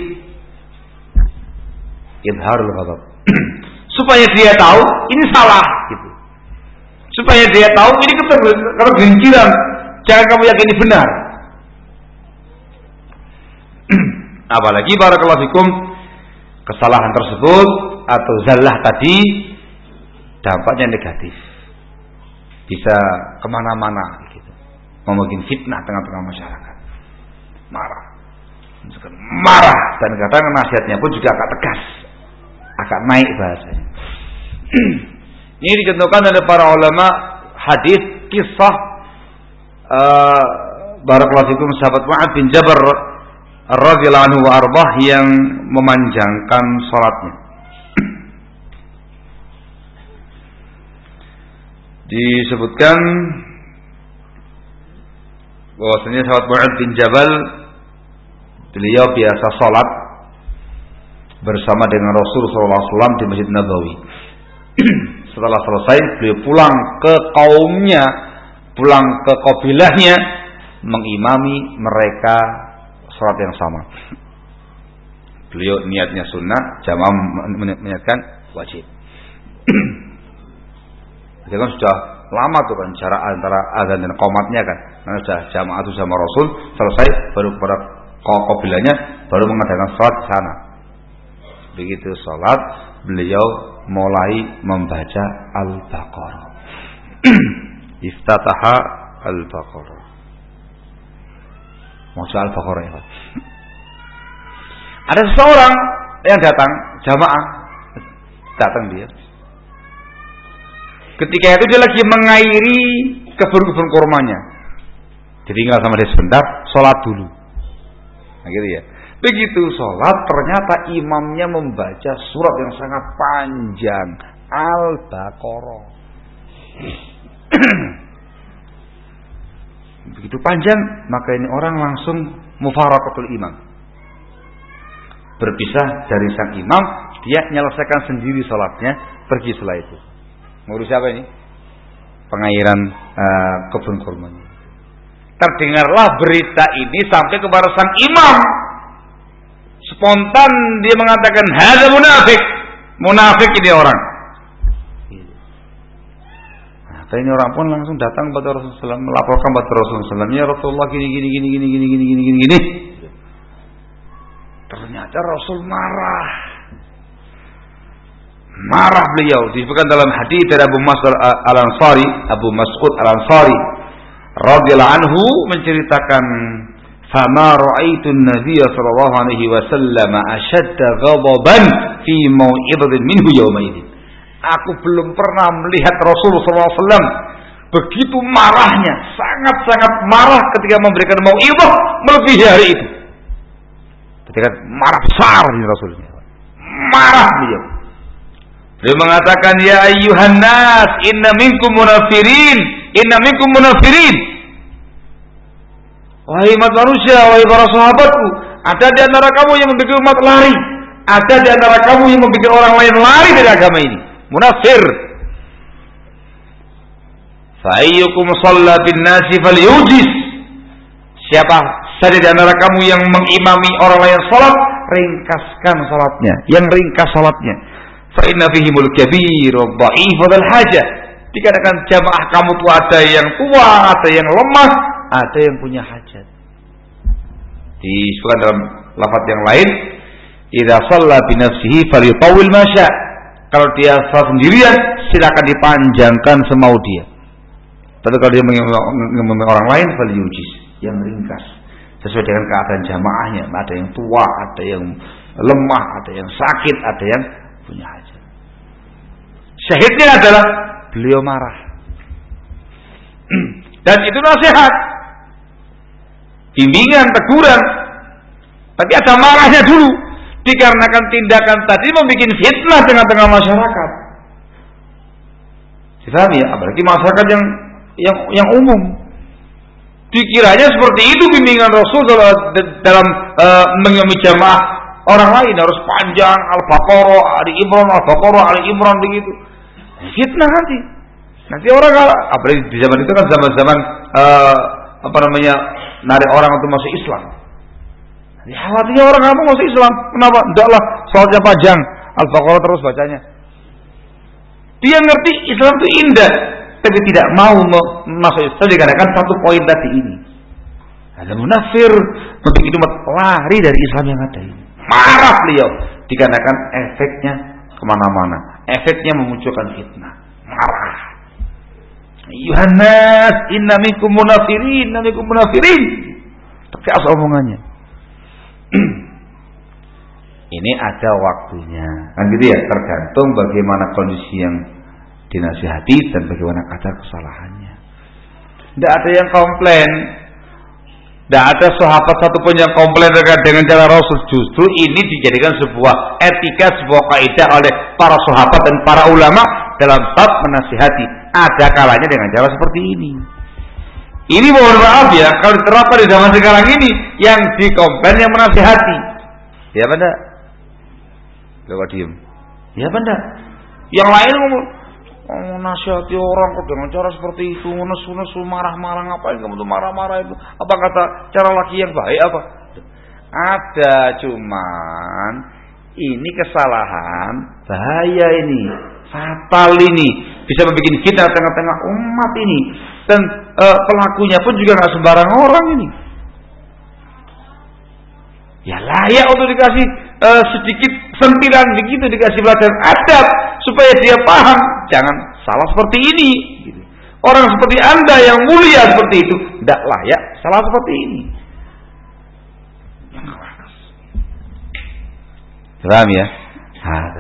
Izharul ghadab. Supaya dia tahu ini salah gitu. Supaya dia tahu ini ketergelinciran. Jangan kamu yakini benar. Apalagi barakallahu fikum, kesalahan tersebut atau zallah tadi dampaknya negatif, bisa kemana-mana gitu, membuat fitnah tengah-tengah masyarakat, marah, marah dan kadang nasihatnya pun juga agak tegas, agak naik bahasanya. Ini dicontohkan oleh para ulama hadis kisah uh, barakallahu fikum sahabat Mu'adz bin Jabal radhiyallahu anhu wa arbah yang memanjangkan salatnya. Disebutkan bahwasanya sahabat Mu'adz bin Jabal beliau biasa salat bersama dengan Rasul sallallahu alaihi wasallam di Masjid Nabawi. Setelah selesai beliau pulang ke kaumnya, pulang ke kabilahnya, mengimami mereka salat yang sama. Beliau niatnya sunnah, jamaah meniatkan wajib. Jadi kan sudah lama tuh kan jarak antara azan dan qomatnya kan. Karena sudah jamaah itu sama Rasul selesai baru kepada kabilahnya baru mengadakan salat di sana. Begitu salat beliau mulai membaca Al-Baqarah. Iftataha Al-Baqarah. Maksud Al-Baqarah ya. Ada seseorang yang datang jamaah datang dia. Ketika itu dia lagi mengairi kebun-kebun kurmanya. Ditinggal sama dia sebentar, sholat dulu. Nah gitu ya. Begitu sholat, ternyata imamnya membaca surat yang sangat panjang, Al-Baqarah. Begitu panjang, maka ini orang langsung mufaraqatul imam. Berpisah dari sang imam, dia menyelesaikan sendiri sholatnya, pergi setelah itu. Ngurus siapa ini? Pengairan uh, kebun kurmanya. Terdengarlah berita ini sampai kepada sang imam. Spontan dia mengatakan, "Hadza munafik." Munafik ini orang. Nah, ini orang pun langsung datang kepada Rasulullah sallallahu alaihi wasallam, melaporkan kepada Rasulullah sallallahu alaihi wasallam, "Ya Rasulullah gini gini gini gini gini gini gini gini gini." Ternyata Rasul marah. Marah beliau. Disebutkan dalam hadis dari Abu Mas'ud Al-Ansari, Abu Mas'ud Al-Ansari radhiyallahu anhu menceritakan, "Fama ra'aitu an-nabiy sallallahu alaihi wasallam ashadda ghadaban fi mau'izatin minhu yawma idzin." Aku belum pernah melihat Rasulullah sallallahu alaihi wasallam begitu marahnya, sangat-sangat marah ketika memberikan mau'izah melebihi hari itu. Ketika marah besar ini Rasulnya. Marah beliau. Beliau mengatakan, "Ya ayyuhan nas, inna minkum munafirin, inna minkum munafirin." Wahai umat manusia, wahai para sahabatku, ada di antara kamu yang membuat umat lari, ada di antara kamu yang membuat orang lain lari dari agama ini. Munafir. Fa ayyukum shalla bin nasi falyujis. Siapa saja di antara kamu yang mengimami orang lain salat, ringkaskan salatnya, yang ringkas salatnya. Fa inna fihimul kabir wa dha'if wal hajah. Dikarenakan jamaah kamu tuh ada yang tua, ada yang lemah, ada yang punya hajat. Disebutkan dalam lafaz yang lain, idza shalla bi nafsihi falyutawwil ma syaa. Kalau dia salat sendirian, silakan dipanjangkan semau dia. Tapi kalau dia mengimami orang lain, falyujis, yang ringkas sesuai dengan keadaan jamaahnya. Ada yang tua, ada yang lemah, ada yang sakit, ada yang punya hajat. Syahidnya adalah beliau marah. Dan itu nasihat, bimbingan, teguran. Tapi ada marahnya dulu, dikarenakan tindakan tadi membuat fitnah tengah-tengah masyarakat. Difahami ya, apalagi masyarakat yang yang yang umum. Dikiranya seperti itu bimbingan Rasul dalam, dalam uh, mengimami jamaah orang lain harus panjang, Al-Baqarah, Ali Imran, Al-Baqarah, Ali Imran begitu. Fitnah nanti. Nanti orang apalagi di zaman itu kan zaman-zaman uh, apa namanya narik orang untuk masuk Islam. Nanti khawatirnya orang nggak mau masuk Islam. Kenapa? Tidaklah salatnya panjang, Al-Baqarah terus bacanya. Dia ngerti Islam itu indah, tapi tidak mau masuk Islam dikarenakan satu poin tadi ini. Ada munafir begitu lari dari Islam yang ada ini. Marah beliau dikarenakan efeknya kemana-mana, efeknya memunculkan fitnah. Marah. Yuhannas, inna minkum munafirin, inna minkum munafirin. Tegas omongannya. Ini ada waktunya, kan gitu ya, tergantung bagaimana kondisi yang dinasihati dan bagaimana kadar kesalahannya. Tidak ada yang komplain. Tidak ada sahabat satupun yang komplain terkait dengan cara Rasul. Justru ini dijadikan sebuah etika, sebuah kaidah oleh para sahabat dan para ulama dalam bab menasihati. Ada kalanya dengan cara seperti ini. Ini mohon maaf ya, kalau diterapkan di zaman sekarang ini, yang dikomplain yang menasihati. Ya benda. Lewat diem. Ya benda. Yang lain ngomong, oh, nasihati orang kok dengan cara seperti itu, nesu-nesu, marah-marah, ngapain kamu tuh marah-marah itu? Apa kata cara laki yang baik apa? Ada, cuman ini kesalahan, bahaya ini, fatal ini. bisa membuat fitnah tengah-tengah umat ini, dan uh, pelakunya pun juga nggak sembarang orang ini. Ya layak untuk dikasih uh, sedikit sentilan begitu, dikasih pelajaran adab supaya dia paham, jangan salah seperti ini. Gitu. Orang seperti Anda yang mulia seperti itu tidak layak salah seperti ini. Paham ya? Ada.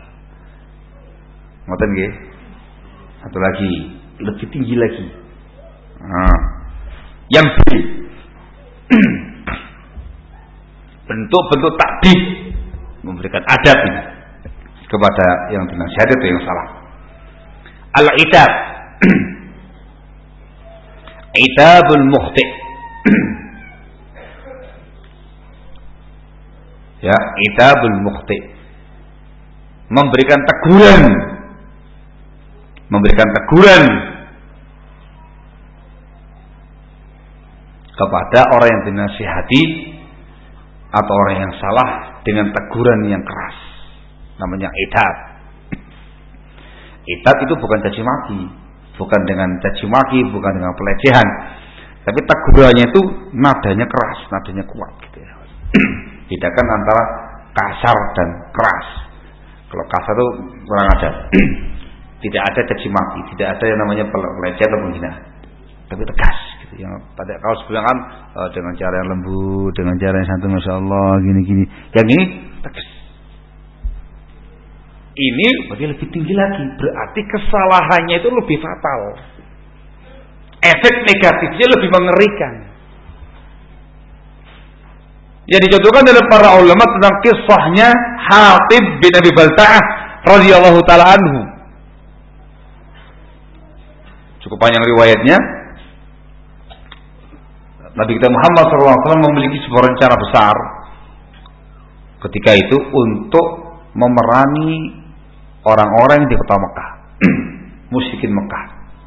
Ngoten nggih. Satu lagi, lebih tinggi lagi. Nah, yang B. Bentuk-bentuk takdib, memberikan adab ini kepada yang dinasihati atau yang salah. Al-itab. Itabul mukhti'. Ya, itabul mukhti'. Memberikan teguran. Memberikan teguran kepada orang yang dinasihati atau orang yang salah dengan teguran yang keras. Namanya itab. Itab itu bukan caci maki, bukan dengan caci maki, bukan dengan pelecehan, tapi tegurannya itu nadanya keras, nadanya kuat gitu ya. Bedakan antara kasar dan keras. Kalau kasar itu kurang ajar. Tidak ada caci maki, tidak ada yang namanya pelecehan atau penghinaan, tapi tegas gitu. Yang pada kalau sebelah kan uh, dengan cara yang lembut, dengan cara yang santun, masya Allah, gini-gini. Yang ini tegas. Ini berarti lebih tinggi lagi, berarti kesalahannya itu lebih fatal, efek negatifnya lebih mengerikan. Yang dicontohkan dalam para ulama tentang kisahnya Hatib bin Abi Balta'ah radhiyallahu taala anhu. Cukup panjang riwayatnya. Nabi kita Muhammad shallallahu alaihi wasallam memiliki sebuah rencana besar ketika itu untuk memerangi orang-orang di kota Mekah, musyrikin Mekah.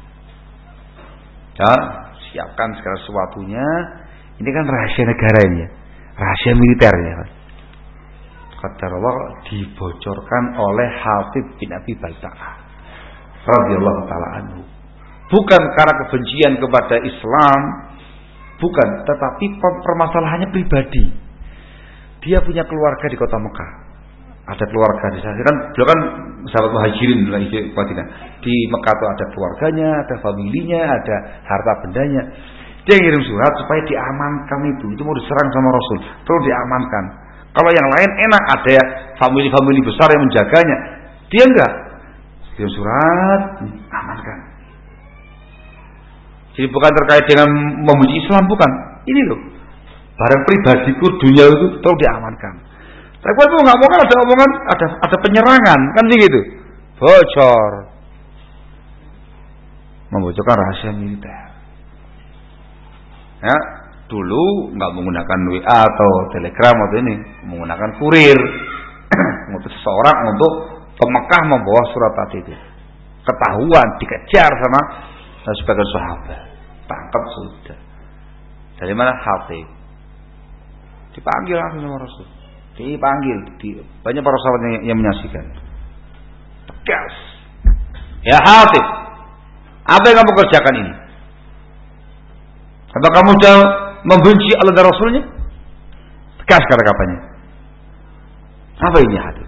Ya, siapkan segala sesuatunya. Ini kan rahasia negara ini ya, rahasia militer ya. Kata Allah dibocorkan oleh Hatib bin Abi Balta'ah radhiyallahu taala anhu. Bukan karena kebencian kepada Islam, bukan, tetapi permasalahannya pribadi. Dia punya keluarga di kota Mekah, ada keluarga di sana. Kan beliau kan sahabat muhajirin lagi di Madinah. Di Mekah itu ada keluarganya, ada familinya, ada harta bendanya. Dia ngirim surat supaya diamankan itu. Itu mau diserang sama Rasul, perlu diamankan. Kalau yang lain enak, ada famili-famili besar yang menjaganya. Dia enggak. Kirim surat, amankan. Jadi bukan terkait dengan memuji Islam, bukan. Ini loh, barang pribadiku, dunia itu perlu diamankan. Tapi kalau nggak mau kan ada omongan, ada ada penyerangan, kan begitu. Bocor, membocorkan rahasia militer. Ya, dulu nggak menggunakan W A atau Telegram atau ini, menggunakan kurir untuk seseorang untuk ke Mekah membawa surat tadi itu. Ketahuan, dikejar sama sebagian sahabat, tangkap sudah. Dari mana? Hatib. Dipanggil langsung sama Rasul. Dipanggil, di, banyak para sahabat yang, yang menyaksikan. Tegas. Ya Hatib, apa yang kamu kerjakan ini? Apa kamu sudah membenci Allah dan Rasulnya? Tegas kata-katanya. Apa ini Hatib?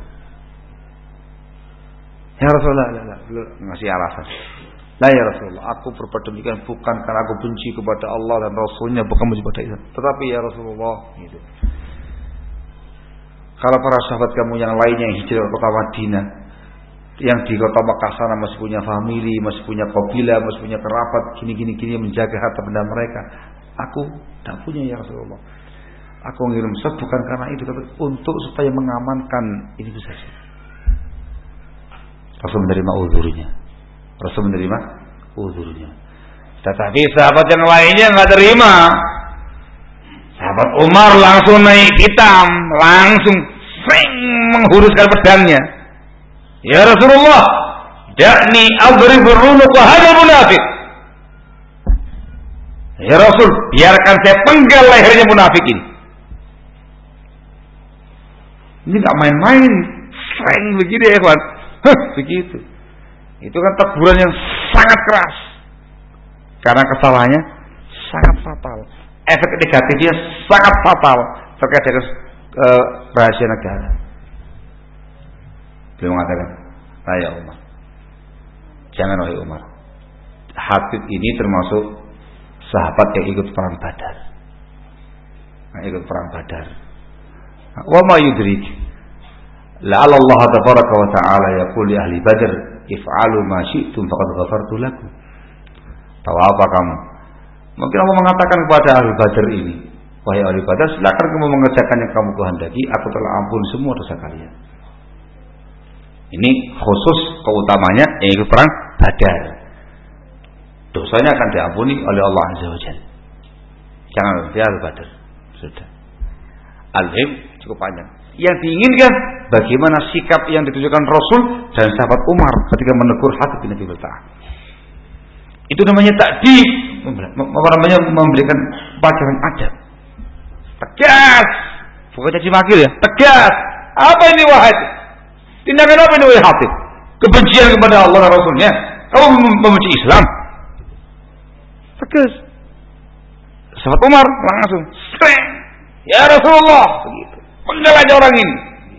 Ya Rasulullah, ngasih alasan. Nah ya Rasulullah, aku berbuat demikian bukan karena aku benci kepada Allah dan Rasulnya, bukan benci kepada Islam. Tetapi ya Rasulullah, gitu. Kalau para sahabat kamu yang lainnya yang hijrah ke kota Madinah, yang di kota Mekah sana masih punya famili, masih punya kabilah, masih punya kerabat, gini-gini gini menjaga harta benda mereka. Aku tidak punya ya Rasulullah. Aku ngirim surat bukan karena itu, tapi untuk supaya mengamankan ini saja. Rasul menerima uzurnya. Rasul menerima uzurnya. Tetapi sahabat yang lainnya nggak terima. Sahabat Umar langsung naik hitam, langsung sing menghuruskan pedangnya. Ya Rasulullah, dakni adrib ar-runuq hadha munafik. Ya Rasul, biarkan saya penggal lehernya munafik ini. Ini nggak main-main, seng begini ya kawan. Hah, begitu. Itu kan teguran yang sangat keras. Karena kesalahannya sangat fatal. Efek negatifnya sangat fatal terkait dengan uh, rahasia negara. Beliau mengatakan, "Ya Umar, jangan wahai Umar. Hatib ini termasuk sahabat yang ikut perang Badar. Nah, ikut perang Badar. Wa ma yudrik? La'alla Allah tabaraka wa ta'ala yaqul li ahli Badr, if'alu ma syi'tum faqad ghafartu lakum." Tahu apa kamu? Mungkin Allah mengatakan kepada ahli Badr ini, wahai ahli Badr, silakan kamu mengerjakan yang kamu kehendaki, aku telah ampun semua dosa kalian. Ini khusus keutamanya yang ikut perang Badar. Dosanya akan diampuni oleh Allah Azza wa Jalla. Jangan dia ahli Badr. Sudah. Al-Him cukup panjang. Yang diinginkan bagaimana sikap yang ditunjukkan Rasul dan sahabat Umar ketika menegur Hatib bin Abi Balta'ah. Itu namanya takdib, apa namanya, memberikan pelajaran adab. Tegas, bukan caci maki ya, tegas. Apa ini wahai? Tindakan apa ini wahai Hatib? Kebencian kepada Allah dan Rasulnya. Kamu membenci Islam? Tegas. Sahabat Umar langsung, "Sreng, ya Rasulullah," begitu. Penggal aja orang ini.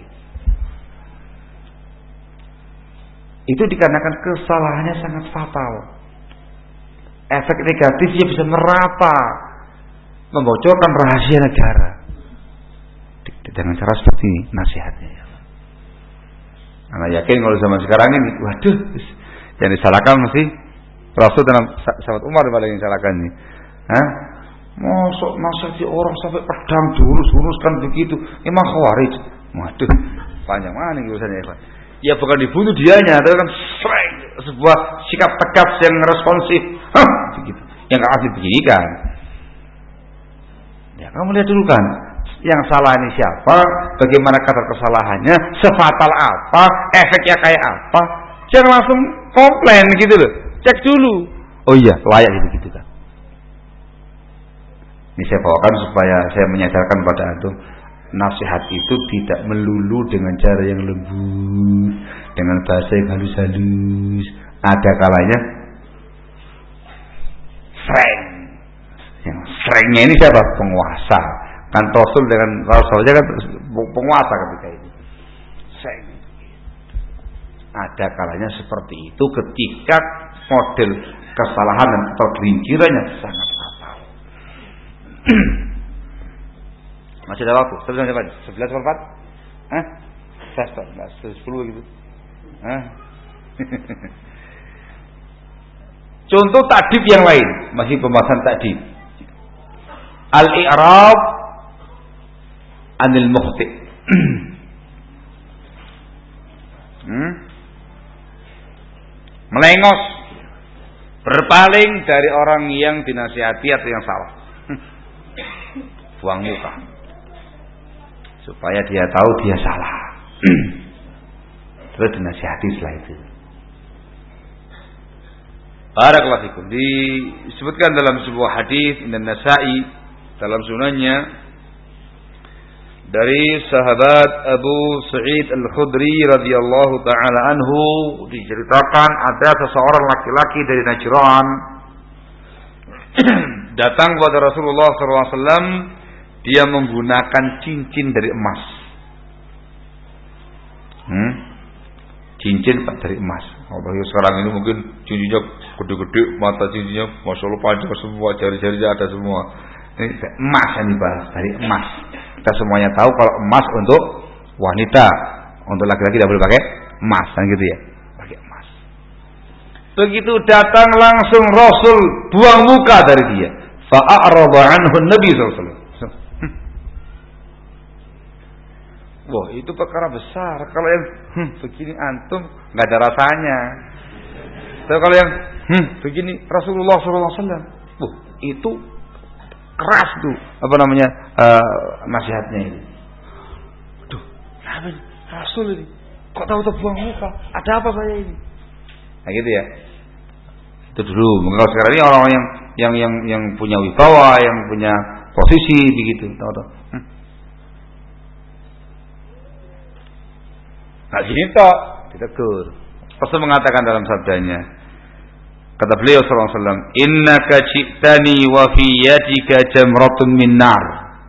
Itu dikarenakan kesalahannya sangat fatal. Efek negatifnya bisa merata, membocorkan rahasia negara. Dengan cara seperti ini nasihatnya. Karena yakin kalau zaman sekarang ini, waduh, yang disalahkan mesti Rasul dan sahabat Umar yang disalahkan ini. Hah? Masuk nasihati orang sampai pedang diurus-uruskan begitu, emang khawarij. Waduh, panjang mana urusannya ya Pak? Ya bukan dibunuh dianya, tapi kan sering sebuah sikap tegas yang responsif, hah, begitu. Yang nggak asli beginikan. Ya kamu lihat dulu kan, yang salah ini siapa, bagaimana kadar kesalahannya, sefatal apa, efeknya kayak apa. Jangan langsung komplain gitu loh, cek dulu. Oh iya, layak gitu-gitu kan. Ini saya bawakan supaya saya menyadarkan pada antum, nasihat itu tidak melulu dengan cara yang lembut, dengan bahasa yang halus-halus. Ada kalanya sreng. Yang srengnya ini siapa? Penguasa. Kan Rasul dengan Rasulnya kan penguasa ketika itu. Sreng. Ada kalanya seperti itu ketika model kesalahan dan atau gelincirannya sangat fatal. Masih ada waktu. Sebelas berapa? Sebelas berapa? Hah? Sebelas, sepuluh gitu. Hah? Contoh takdib yang lain, masih pembahasan takdib. Al-i'rab anil mukhti. hmm? Melengos, berpaling dari orang yang dinasihati atau yang salah. Buang muka supaya dia tahu dia salah. Terus dinasihati setelah itu. Barakallahu fikum. Disebutkan dalam sebuah hadis dan Nasa'i dalam sunannya dari sahabat Abu Sa'id Al-Khudri radhiyallahu taala anhu, diceritakan ada seseorang laki-laki dari Najran datang kepada Rasulullah sallallahu alaihi wasallam. Dia menggunakan cincin dari emas. Hmm? Cincin dari emas. Apalagi sekarang ini mungkin cincinnya gede-gede, mata cincinnya masya Allah panjang semua, jari-jarinya ada semua. Ini emas yang dibahas, dari emas. Kita semuanya tahu kalau emas untuk wanita, untuk laki-laki tidak boleh pakai emas, kan gitu ya, pakai emas. Begitu datang langsung Rasul buang muka dari dia. Fa'arada anhu Nabi sallallahu alaihi wasallam. Wah, itu perkara besar. Kalau yang hmm, begini antum nggak ada rasanya. Tapi kalau yang hmm, begini Rasulullah sallallahu alaihi wasallam, wah, itu keras tuh apa namanya uh, nasihatnya ini. Duh, apa ini? Rasul ini? Kok tahu terbuang muka? Ada apa saya ini? Nah gitu ya. Itu dulu. Kalau sekarang ini orang yang yang yang yang punya wibawa, yang punya posisi begitu, tahu-tahu. Hmm. Nah gini toh, ditegur. Rasul mengatakan dalam sabdanya, kata beliau sallallahu alaihi wasallam, innaka ji'tani wa fi yadika jamratun min nar.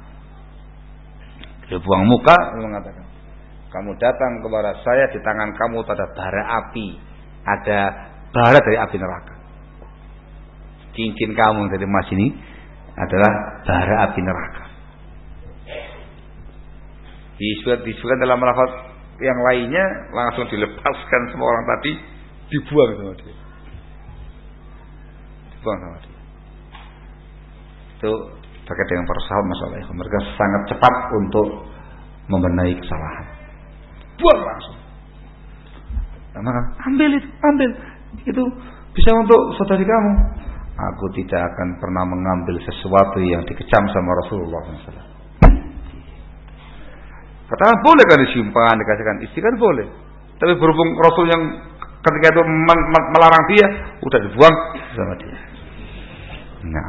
Dia buang muka mengatakan, kamu datang kepada saya, di tangan kamu ada bara api, ada bara dari api neraka. Cincin kamu dari emas ini adalah bara api neraka. Disebutkan dalam lafaz yang lainnya, langsung dilepaskan semua orang tadi, dibuang sama dia. Dibuang sama dia. Itu terkait dengan para sahabat masalah itu. Mereka sangat cepat untuk membenahi kesalahan. Buang langsung. Maka ambil itu, ambil. Itu bisa untuk saudari kamu. Aku tidak akan pernah mengambil sesuatu yang dikecam sama Rasulullah shallallahu alaihi wasallam. Katakan boleh kan disimpan, dikasihkan istri kan boleh. Tapi berhubung Rasul yang ketika itu melarang dia, udah dibuang sama dia. Nah,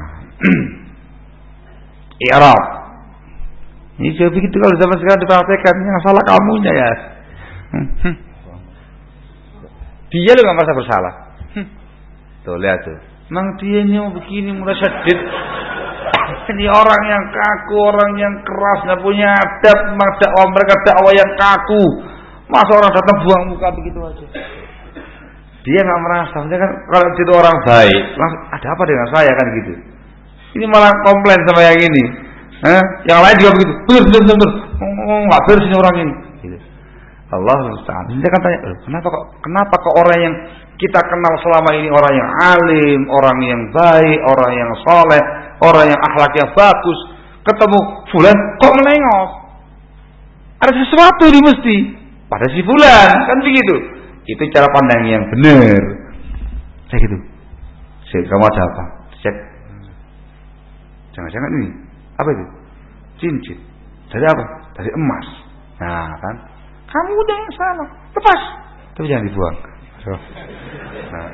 i'rab. Ini saya begitu kalau zaman sekarang dipraktekkan, yang salah kamunya ya. Dia lu nggak merasa bersalah. Tuh lihat tuh, memang dia ini mau begini, mulai syadid. Ini orang yang kaku, orang yang keras, nggak punya adab, dakwah mereka dakwah yang kaku. Masa orang datang buang muka begitu aja. Dia nggak merasa, dia kan kalau itu orang baik, langsung ada apa dengan saya kan gitu. Ini malah komplain sama yang ini. Eh, yang lain juga begitu. Betul, betul, betul. Oh, nggak beres ini orang ini. Gitu. Allah Subhanahu. Dia kan tanya, kenapa kok, kenapa kok orang yang kita kenal selama ini orang yang alim, orang yang baik, orang yang soleh, orang yang akhlaknya bagus, ketemu fulan kok menengok? Ada sesuatu ini mesti pada si fulan, kan begitu. Itu cara pandang yang benar. Saya gitu. Cek, kamu ada apa? Cek. Jangan-jangan ini apa itu? Cincin. Dari apa? Dari emas. Nah kan, kamu udah salah, lepas. Tapi jangan dibuang. Nah.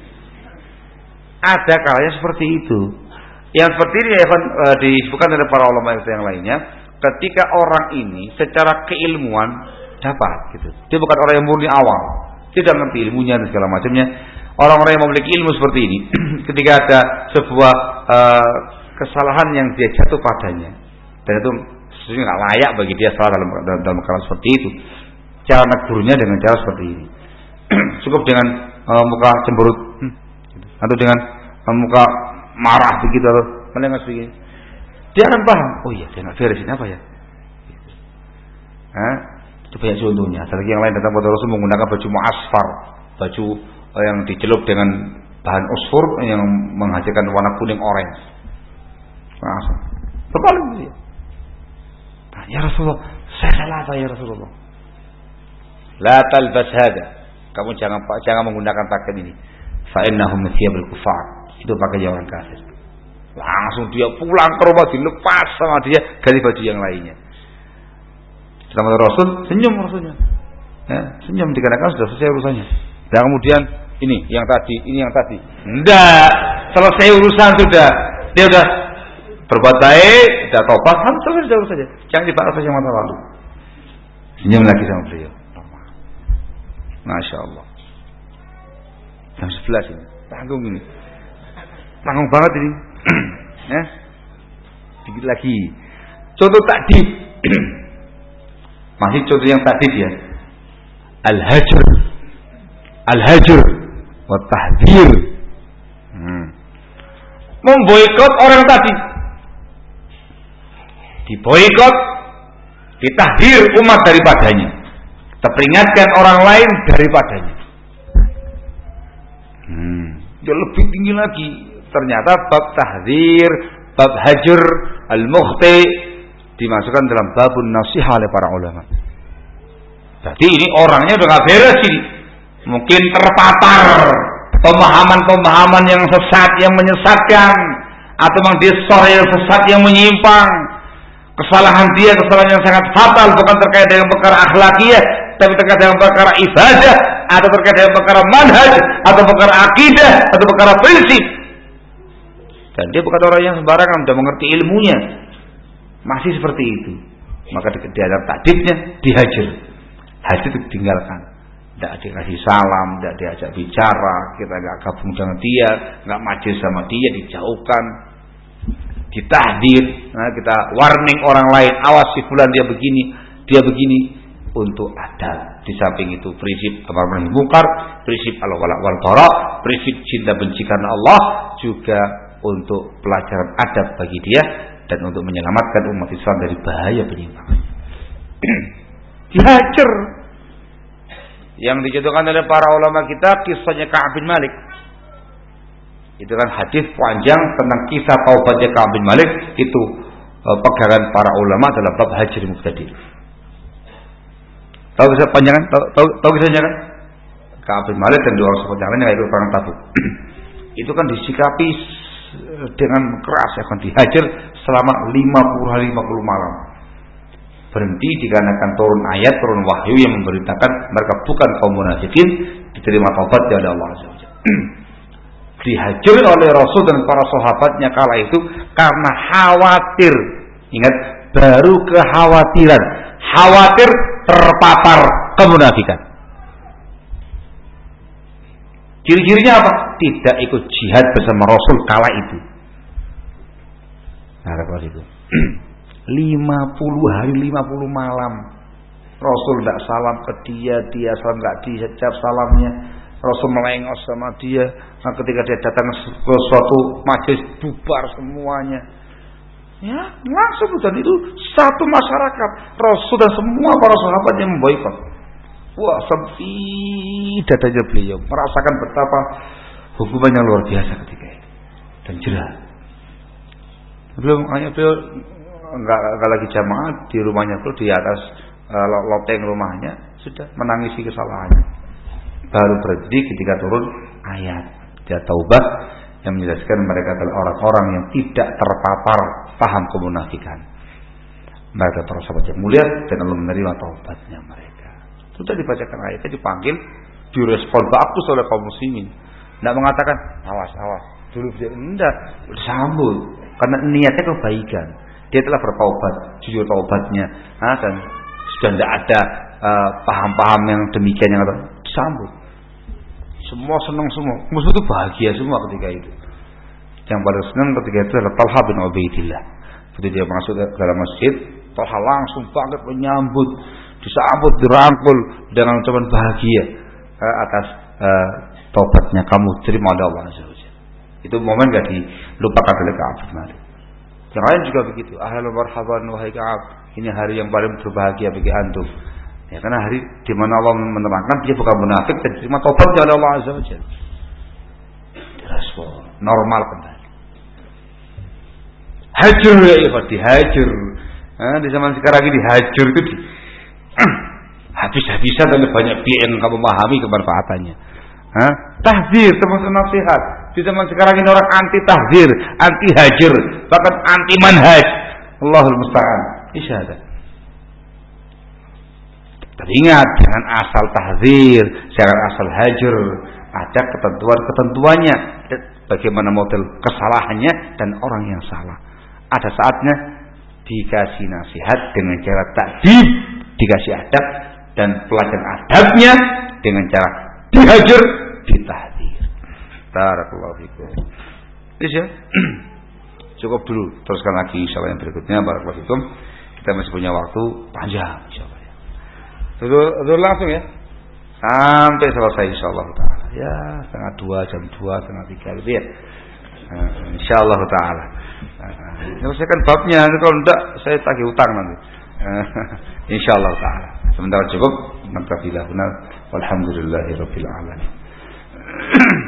Ada kalanya seperti itu. Yang seperti ini ya, uh, disebutkan oleh para ulama yang lainnya, ketika orang ini secara keilmuan dapat gitu. Dia bukan orang yang murni awal, tidak mengerti ilmunya dan segala macamnya. Orang-orang yang memiliki ilmu seperti ini, ketika ada sebuah uh, kesalahan yang dia jatuh padanya, dan itu sebenarnya nggak layak bagi dia salah dalam dalam, dalam keadaan seperti itu, cara negurnya dengan cara seperti ini. Cukup dengan uh, muka cemberut, hmm, gitu. Atau dengan uh, muka marah begitu atau melengos begini, dia akan paham. Oh iya, dia nggak beres ini apa ya? Gitu. Nah, itu banyak contohnya. Ada lagi yang lain datang kepada Rasul menggunakan baju mu'asfar, baju uh, yang dicelup dengan bahan usfur yang menghasilkan warna kuning orange. Langsung berpaling dia. Nah, ya Rasulullah, saya salah apa ya Rasulullah? La talbas hada. Kamu jangan jangan menggunakan pakaian ini. Fa innahum thiyabul kufar. Itu pakaian orang kafir. Langsung dia pulang ke rumah, dilepas sama dia, ganti baju yang lainnya. Sama Rasul, senyum Rasulnya. Ya, senyum dikarenakan sudah selesai urusannya. Dan kemudian ini yang tadi, ini yang tadi. Enggak, selesai urusan sudah. Dia sudah berbuat baik, sudah tobat, kan selesai urusannya. Jangan dibahas yang masa lalu. Senyum lagi sama beliau. Masya Allah. Jam sebelas ini, tanggung ini, tanggung banget ini. Ya, dikit lagi. Contoh takdib, masih contoh yang takdib ya. Al-hajr, al-hajr, wa tahdzir. Hmm. Memboikot orang tadi, diboikot, ditahdir umat daripadanya. Teringatkan orang lain daripadanya. Hmm. Dia lebih tinggi lagi. Ternyata bab tahdzir, bab hajr, al-mukhti dimasukkan dalam babun nasihah oleh para ulama. Jadi ini orangnya udah gak beres ini. Mungkin terpapar pemahaman-pemahaman yang sesat, yang menyesatkan, atau memang dia seorang yang sesat, yang menyimpang. Kesalahan dia, kesalahan yang sangat fatal, bukan terkait dengan perkara akhlakiyah, tapi terkait dengan perkara ibadah, atau terkait dengan perkara manhaj, atau perkara akidah, atau perkara prinsip. Dan dia bukan orang yang sembarangan, sudah mengerti ilmunya, masih seperti itu. Maka di dalam takdibnya dihajar, hajar itu ditinggalkan. tidak dikasih salam, tidak diajak bicara, kita nggak gabung dengan dia, nggak majelis sama dia, dijauhkan, ditahdir, nah, kita warning orang lain, awas si fulan dia begini, dia begini, untuk adab. Di samping itu prinsip amar ma'ruf nahi munkar, prinsip al wala wal bara, prinsip cinta benci karena Allah, juga untuk pelajaran adab bagi dia dan untuk menyelamatkan umat Islam dari bahaya penyimpangan. Dihajar. Yang dicontohkan oleh para ulama kita kisahnya Ka'ab bin Malik. Itu kan hadis panjang tentang kisah taubatnya Ka'ab bin Malik, itu uh, pegangan para ulama dalam bab hajar mubtadi'. Tahu kisah panjangan? Tahu tahu, tahu kisahnya kan? Ka'ab bin Malik dan dua orang sahabat yang lainnya ikut perang Tabuk. Itu kan disikapi dengan keras, akan dihajar selama lima puluh hari lima puluh malam. Berhenti dikarenakan turun ayat, turun wahyu yang memberitakan mereka bukan kaum munafikin, diterima taubatnya oleh Allah Azza wa Jalla. Dihajar oleh Rasul dan para sahabatnya kala itu karena khawatir. Ingat, baru kekhawatiran, khawatir terpapar kemunafikan. Ciri-cirinya apa? Tidak ikut jihad bersama Rasul kala itu. Nah, apa itu? lima puluh hari lima puluh malam Rasul tidak salam ke dia, dia salam tidak dijawab salamnya, Rasul melengos sama dia. Nah, ketika dia datang ke suatu majelis, bubar semuanya. Ya, langsung dan itu satu masyarakat, Rasul dan semua para sahabat yang memboikot. Wah, sepi dadanya beliau, merasakan betapa hukuman yang luar biasa ketika itu dan jerah. Beliau hanya beliau enggak, enggak lagi jamaah di rumahnya, beliau di atas uh, loteng rumahnya sudah menangisi kesalahannya. Baru berhenti ketika turun ayat dia taubat yang menjelaskan mereka adalah orang-orang yang tidak terpapar paham kemunafikan. Mereka para sahabat yang mulia dan Allah menerima taubatnya mereka. Sudah dibacakan ayatnya, dipanggil, direspon bagus oleh kaum muslimin. Tidak mengatakan awas awas dulu dia, tidak, disambut karena niatnya kebaikan. Dia telah bertaubat, jujur taubatnya, nah, dan sudah tidak ada uh, paham-paham yang demikian yang ada. Disambut. Semua senang semua. Musuh itu bahagia semua ketika itu. Yang paling senang ketika itu adalah Talha bin Ubaidillah. Ketika dia masuk ke dalam masjid, Talha langsung banget menyambut, disambut, dirangkul dengan ucapan bahagia uh, atas uh, taubatnya kamu terima oleh Allah Azza wa Jalla. Itu momen gak dilupakan oleh Ka'ab bin Malik. Yang lain juga begitu. Ahlan marhaban wahai Ka'ab, ini hari yang paling berbahagia bagi antum. Ya, karena hari di mana Allah menerangkan dia bukan munafik dan terima taubatnya oleh Allah Azza wa Jalla. Direspon normal kembali. Hajar ya ikhwan, dihajar. Nah, di zaman sekarang ini hajar itu di, habis-habisan dan banyak B N kamu memahami kemanfaatannya. Hah? Tahzir termasuk nasihat. Di zaman sekarang ini orang anti tahzir, anti hajar, bahkan anti manhaj. Allahul musta'an. Isyadah. Tapi ingat, jangan asal tahzir, jangan asal hajar. Ada ketentuan-ketentuannya, bagaimana model kesalahannya dan orang yang salah. Ada saatnya dikasih nasihat dengan cara takdib, dikasih adab, dan pelajaran adabnya dengan cara dihajar, ditahdir. Barakallahu fikum. Ya, cukup dulu. Teruskan lagi insyaallah yang berikutnya. Barakallahu fikum. Kita masih punya waktu panjang insyaallah. Dulu langsung ya. Sampai selesai insyaallah taala. Ya, setengah dua, jam dua, setengah tiga gitu ya. Nah, insyaallah taala. Nah, selesaikan babnya, kalau enggak saya tagih utang nanti. Insyaallah taala. Sementara cukup, naktafilah benar. Walhamdulillahirabbil alamin.